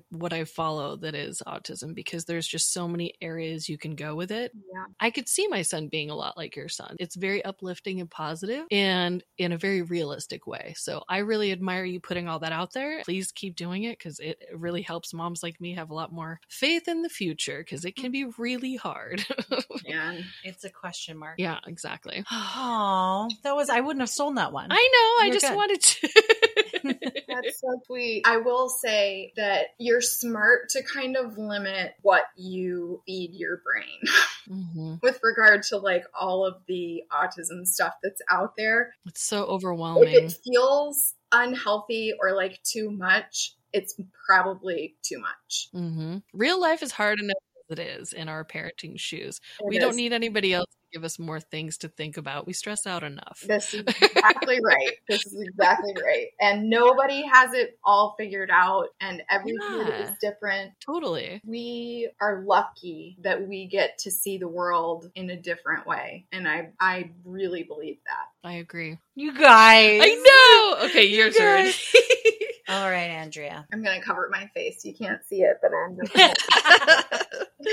what I follow that is autism, because there's just so many areas you can go with it. Yeah. I could see my son being a lot like your son. It's very uplifting and positive and in a very realistic way. So I really admire you putting all that out there. Please keep doing it, because it really helps moms like me have a lot more faith in the future, because it can be really hard. And it's a question mark. Yeah, exactly. Oh, I wouldn't have stolen that one. I know. You're I just good. wanted to. That's so sweet. I will say that you're smart to kind of limit what you feed your brain with regard to like all of the autism stuff that's out there. It's so overwhelming. If it feels unhealthy or like too much, it's probably too much. Real life is hard enough as it is in our parenting shoes. We don't need anybody else to give us more things to think about. We stress out enough. This is exactly right. This is exactly right. And nobody has it all figured out, and every kid is different. Totally. We are lucky that we get to see the world in a different way. And I really believe that. I agree. You guys. I know. Okay, your turn. All right, Andrea. I'm going to cover my face. You can't see it, but I'm just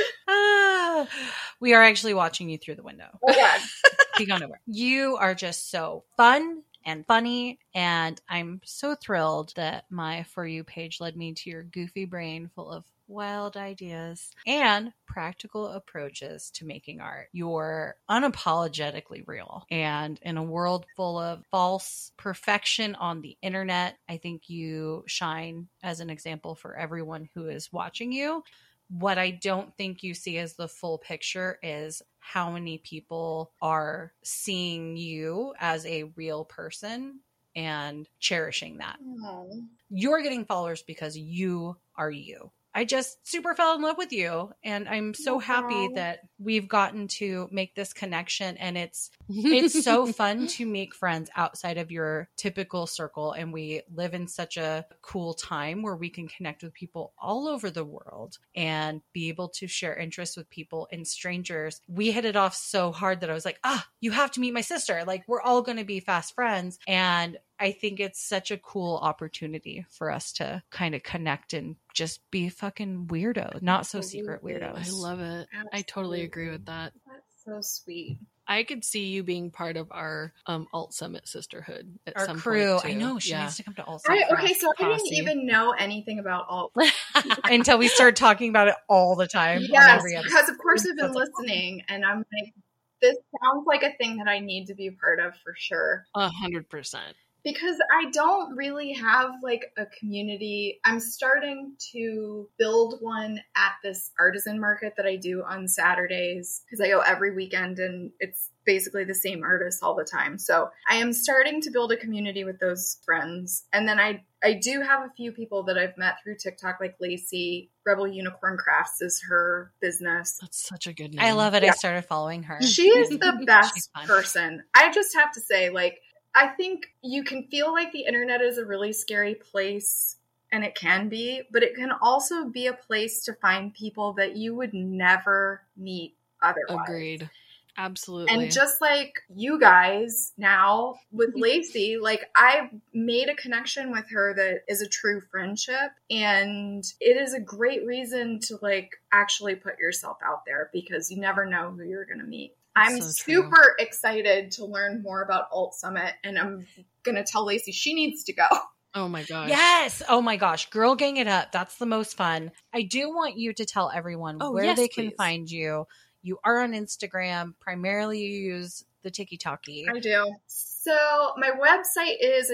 we are actually watching you through the window. Oh, God. Be gone nowhere. You are just so fun and funny, and I'm so thrilled that my For You page led me to your goofy brain full of wild ideas and practical approaches to making art. You're unapologetically real. And in a world full of false perfection on the internet, I think you shine as an example for everyone who is watching you. What I don't think you see as the full picture is how many people are seeing you as a real person and cherishing that. Aww. You're getting followers because you are you. I just super fell in love with you, and I'm so happy that we've gotten to make this connection, and it's so fun to make friends outside of your typical circle, and we live in such a cool time where we can connect with people all over the world and be able to share interests with people and strangers. We hit it off so hard that I was like, you have to meet my sister. Like, we're all going to be fast friends, and I think it's such a cool opportunity for us to kind of connect and just be fucking weirdos, not so secret weirdos. I love it. Absolutely. I totally agree with that. That's so sweet. I could see you being part of our Alt Summit sisterhood at Our some crew. point too. I know she needs to come to Alt Summit. I didn't even know anything about alt until we started talking about it all the time. Yes, because of course I've been listening, and I'm like, this sounds like a thing that I need to be a part of for sure. 100%. Because I don't really have like a community. I'm starting to build one at this artisan market that I do on Saturdays, because I go every weekend and it's basically the same artists all the time. So I am starting to build a community with those friends. And then I do have a few people that I've met through TikTok, like Lacey. Rebel Unicorn Crafts is her business. That's such a good name. I love it. Yeah. I started following her. She is the best person. I just have to say, like, I think you can feel like the internet is a really scary place, and it can be, but it can also be a place to find people that you would never meet otherwise. Agreed. Absolutely. And just like you guys now with Lacey, like I've made a connection with her that is a true friendship, and it is a great reason to like actually put yourself out there, because you never know who you're going to meet. I'm super excited to learn more about Alt Summit, and I'm going to tell Lacey she needs to go. Oh my gosh. Yes. Oh my gosh. Girl gang it up. That's the most fun. I do want you to tell everyone where they can find you. You are on Instagram. Primarily you use the TikTok-y. I do. So my website is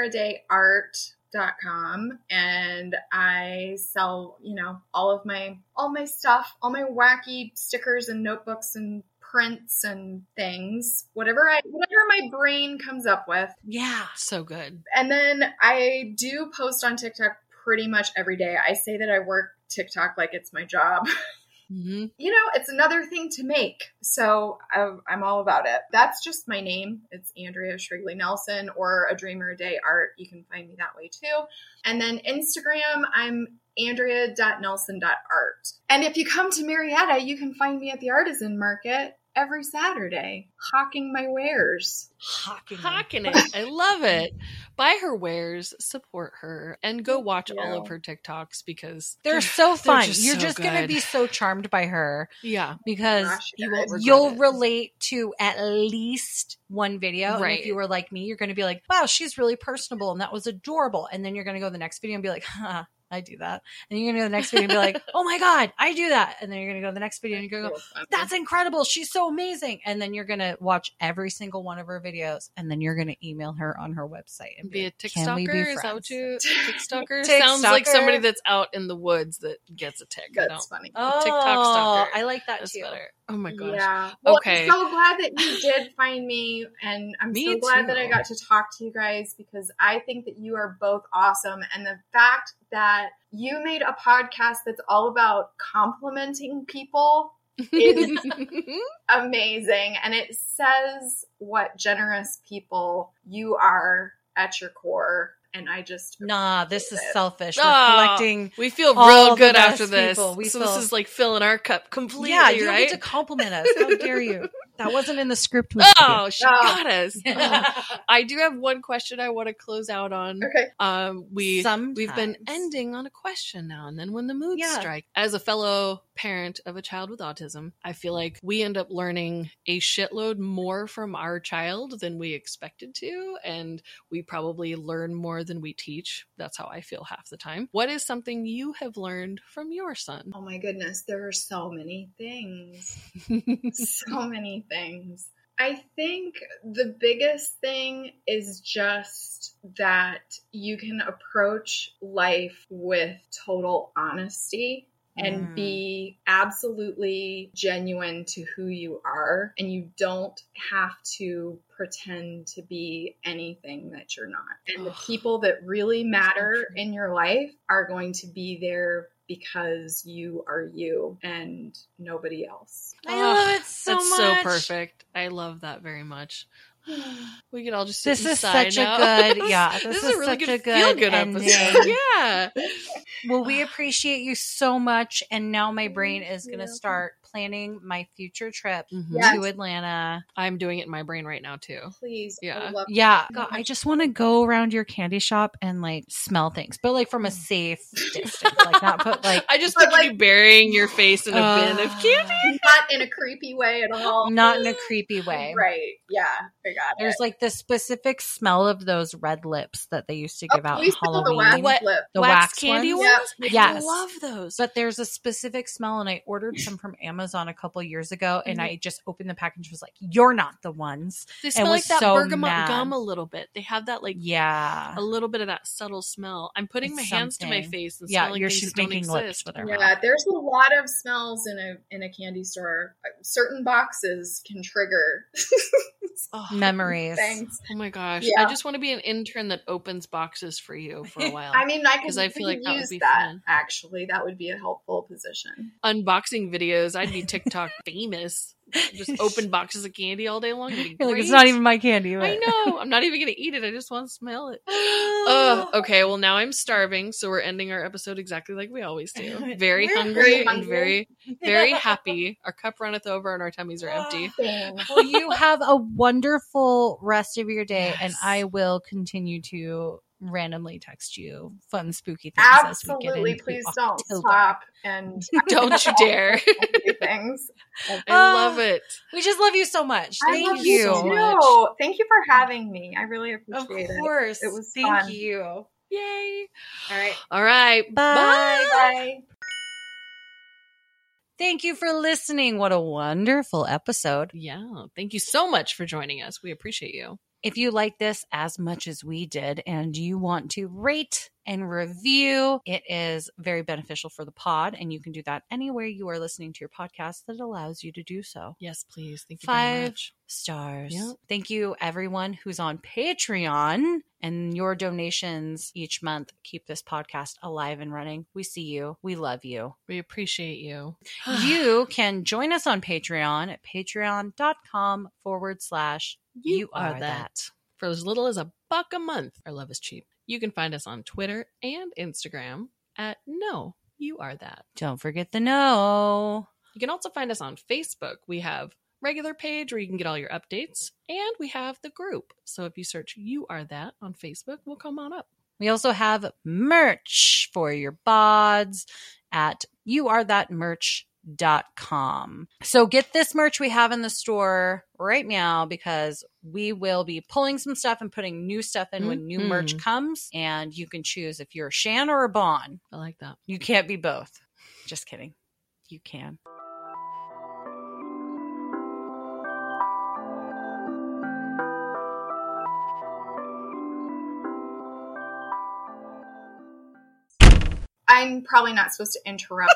adreameradayart.com, and I sell, all my stuff, all my wacky stickers and notebooks and prints and things, whatever my brain comes up with. Yeah, so good. And then I do post on TikTok pretty much every day. I say that I work TikTok like it's my job. Mm-hmm. It's another thing to make. So I'm all about it. That's just my name. It's Andrea Shrigley Nelson, or A Dreamer a Day Art. You can find me that way too. And then Instagram, I'm Andrea.Nelson.art. And if you come to Marietta, you can find me at the Artisan Market every Saturday, hawking my wares. Hawking it. I love it. Buy her wares, support her, and go watch all of her TikToks because they're so fun. You're so just going to be so charmed by her. Yeah. Because you'll relate to at least one video. Right. And if you were like me, you're going to be like, wow, she's really personable and that was adorable. And then you're going to go to the next video and be like, I do that. And you're going to go to the next video and be like, oh my God, I do that. And then you're going to go to the next video and you're going to go, that's incredible. She's so amazing. And then you're going to watch every single one of her videos. And then you're going to email her on her website and be a like, can we be TikToker. Is that what you TikToker? TikToker. Sounds like somebody that's out in the woods that gets a tick. That's funny. Oh, TikTok stalker. I like that That's too. better. Oh my gosh. Yeah. Well, Okay. I'm so glad that you did find me, and I'm Me so glad too. that I got to talk to you guys because I think that you are both awesome. And the fact that you made a podcast that's all about complimenting people is amazing. And it says what generous people you are at your core. And I just this is selfish. We're Oh, collecting. we feel all real the good best after this. people. We So feel- this is like filling our cup completely, Yeah, you don't right? get to compliment us. How dare you? That wasn't in the script. Oh, she got us. I do have one question I want to close out on. Okay. We've been Sometimes. ending on a question now and then when the moods Yeah. strike. As a fellow parent of a child with autism, I feel like we end up learning a shitload more from our child than we expected to, and we probably learn more than we teach. That's how I feel half the time. What is something you have learned from your son? Oh my goodness, there are so many things. So many things. I think the biggest thing is just that you can approach life with total honesty and be absolutely genuine to who you are. And you don't have to pretend to be anything that you're not. And the people that really matter in your life are going to be there because you are you and nobody else. I love it so That's much. so perfect. I love that very much. We could all just sit This is inside such now. a good, yeah. This is a really such good, a good feel-good ending. episode. Yeah. Well, we appreciate you so much. And now my brain is going to start planning my future trip Yes. to Atlanta. I'm doing it in my brain right now too. Please. I Yeah. would love Yeah. God, I just want to go around your candy shop and like smell things, but like from a safe distance. Like not put like, I just But, picture like- you burying your face in a bin of candy. not in a creepy way at all. not in a creepy way. Right. Yeah. I got There's it. like the specific smell of those red lips that they used to give out we in still have the Halloween. wax lip. The wax wax candy ones? ones? Yep. I Yes. love those. But there's a specific smell, and I ordered some from Amazon a couple years ago, and I just opened the package and was like, "You're not the ones." They and smell was like that so bergamot mad. gum a little bit. They have that like Yeah. a little bit of that subtle smell. I'm putting It's my hands to my something. face and Yeah, smelling you're things she's that don't making exist. lips with her. Yeah, there's a lot of smells in a candy store. Certain boxes can trigger Oh, Memories. things. oh my gosh. Yeah. I just want to be an intern that opens boxes for you for a while. I mean, I could 'Cause I feel like that would use be that. fun. Actually, that would be a helpful position. Unboxing videos, I'd be TikTok famous. Just open boxes of candy all day long. It'd be You're like, great. it's not even my candy. I know. I'm not even going to eat it. I just want to smell it. Okay. Well, now I'm starving. So we're ending our episode exactly like we always do. Very We're hungry very and hungry. very, very happy. Our cup runneth over and our tummies are empty. Same. Well, you have a wonderful rest of your day, and Yes. I will continue to randomly text you fun, spooky things as we get Absolutely. into Please don't October. stop and Don't you dare. do things. I love it. We just love you so much. I Thank love you. so much. too. Thank you for having me. I really Of appreciate it. course. It was Thank fun. you. Yay. All right. All right. Bye. Bye. Thank you for listening. What a wonderful episode. Yeah. Thank you so much for joining us. We appreciate you. If you like this as much as we did and you want to rate and review, it is very beneficial for the pod. And you can do that anywhere you are listening to your podcast that allows you to do so. Yes, please. Thank you very 5 much. stars. Yep. Thank you, everyone who's on Patreon. And your donations each month keep this podcast alive and running. We see you. We love you. We appreciate you. You can join us on Patreon at patreon.com/you are that. For as little as $1 a month, our love is cheap. You can find us on Twitter and Instagram at No, You Are That. Don't forget the no. You can also find us on Facebook. We have regular page where you can get all your updates. And we have the group. So if you search You Are That on Facebook, we'll come on up. We also have merch for your bods at youarethatmerch.com. So get this merch we have in the store right now, because we will be pulling some stuff and putting new stuff in when new merch comes. And you can choose if you're a Shan or a Bon. I like that. You can't be both. Just kidding. You can. I'm probably not supposed to interrupt.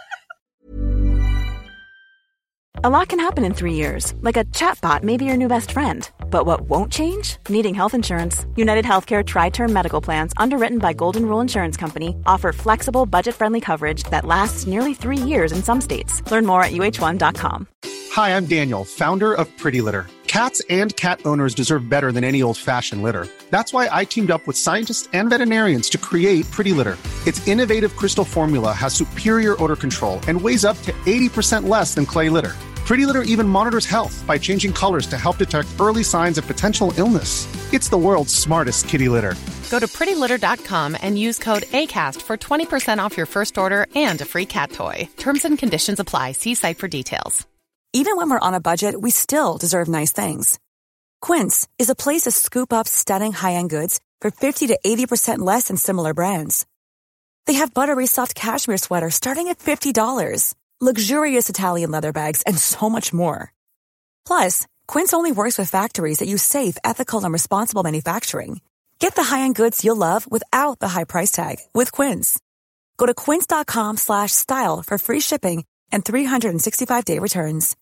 A lot can happen in 3 years, like a chatbot may be your new best friend. But what won't change? Needing health insurance. United Healthcare Tri-Term Medical Plans, underwritten by Golden Rule Insurance Company, offer flexible, budget-friendly coverage that lasts nearly 3 years in some states. Learn more at UH1.com. Hi, I'm Daniel, founder of Pretty Litter. Cats and cat owners deserve better than any old-fashioned litter. That's why I teamed up with scientists and veterinarians to create Pretty Litter. Its innovative crystal formula has superior odor control and weighs up to 80% less than clay litter. Pretty Litter even monitors health by changing colors to help detect early signs of potential illness. It's the world's smartest kitty litter. Go to prettylitter.com and use code ACAST for 20% off your first order and a free cat toy. Terms and conditions apply. See site for details. Even when we're on a budget, we still deserve nice things. Quince is a place to scoop up stunning high-end goods for 50 to 80% less than similar brands. They have buttery soft cashmere sweaters starting at $50, luxurious Italian leather bags, and so much more. Plus, Quince only works with factories that use safe, ethical, and responsible manufacturing. Get the high-end goods you'll love without the high price tag with Quince. Go to quince.com/style for free shipping and 365-day returns.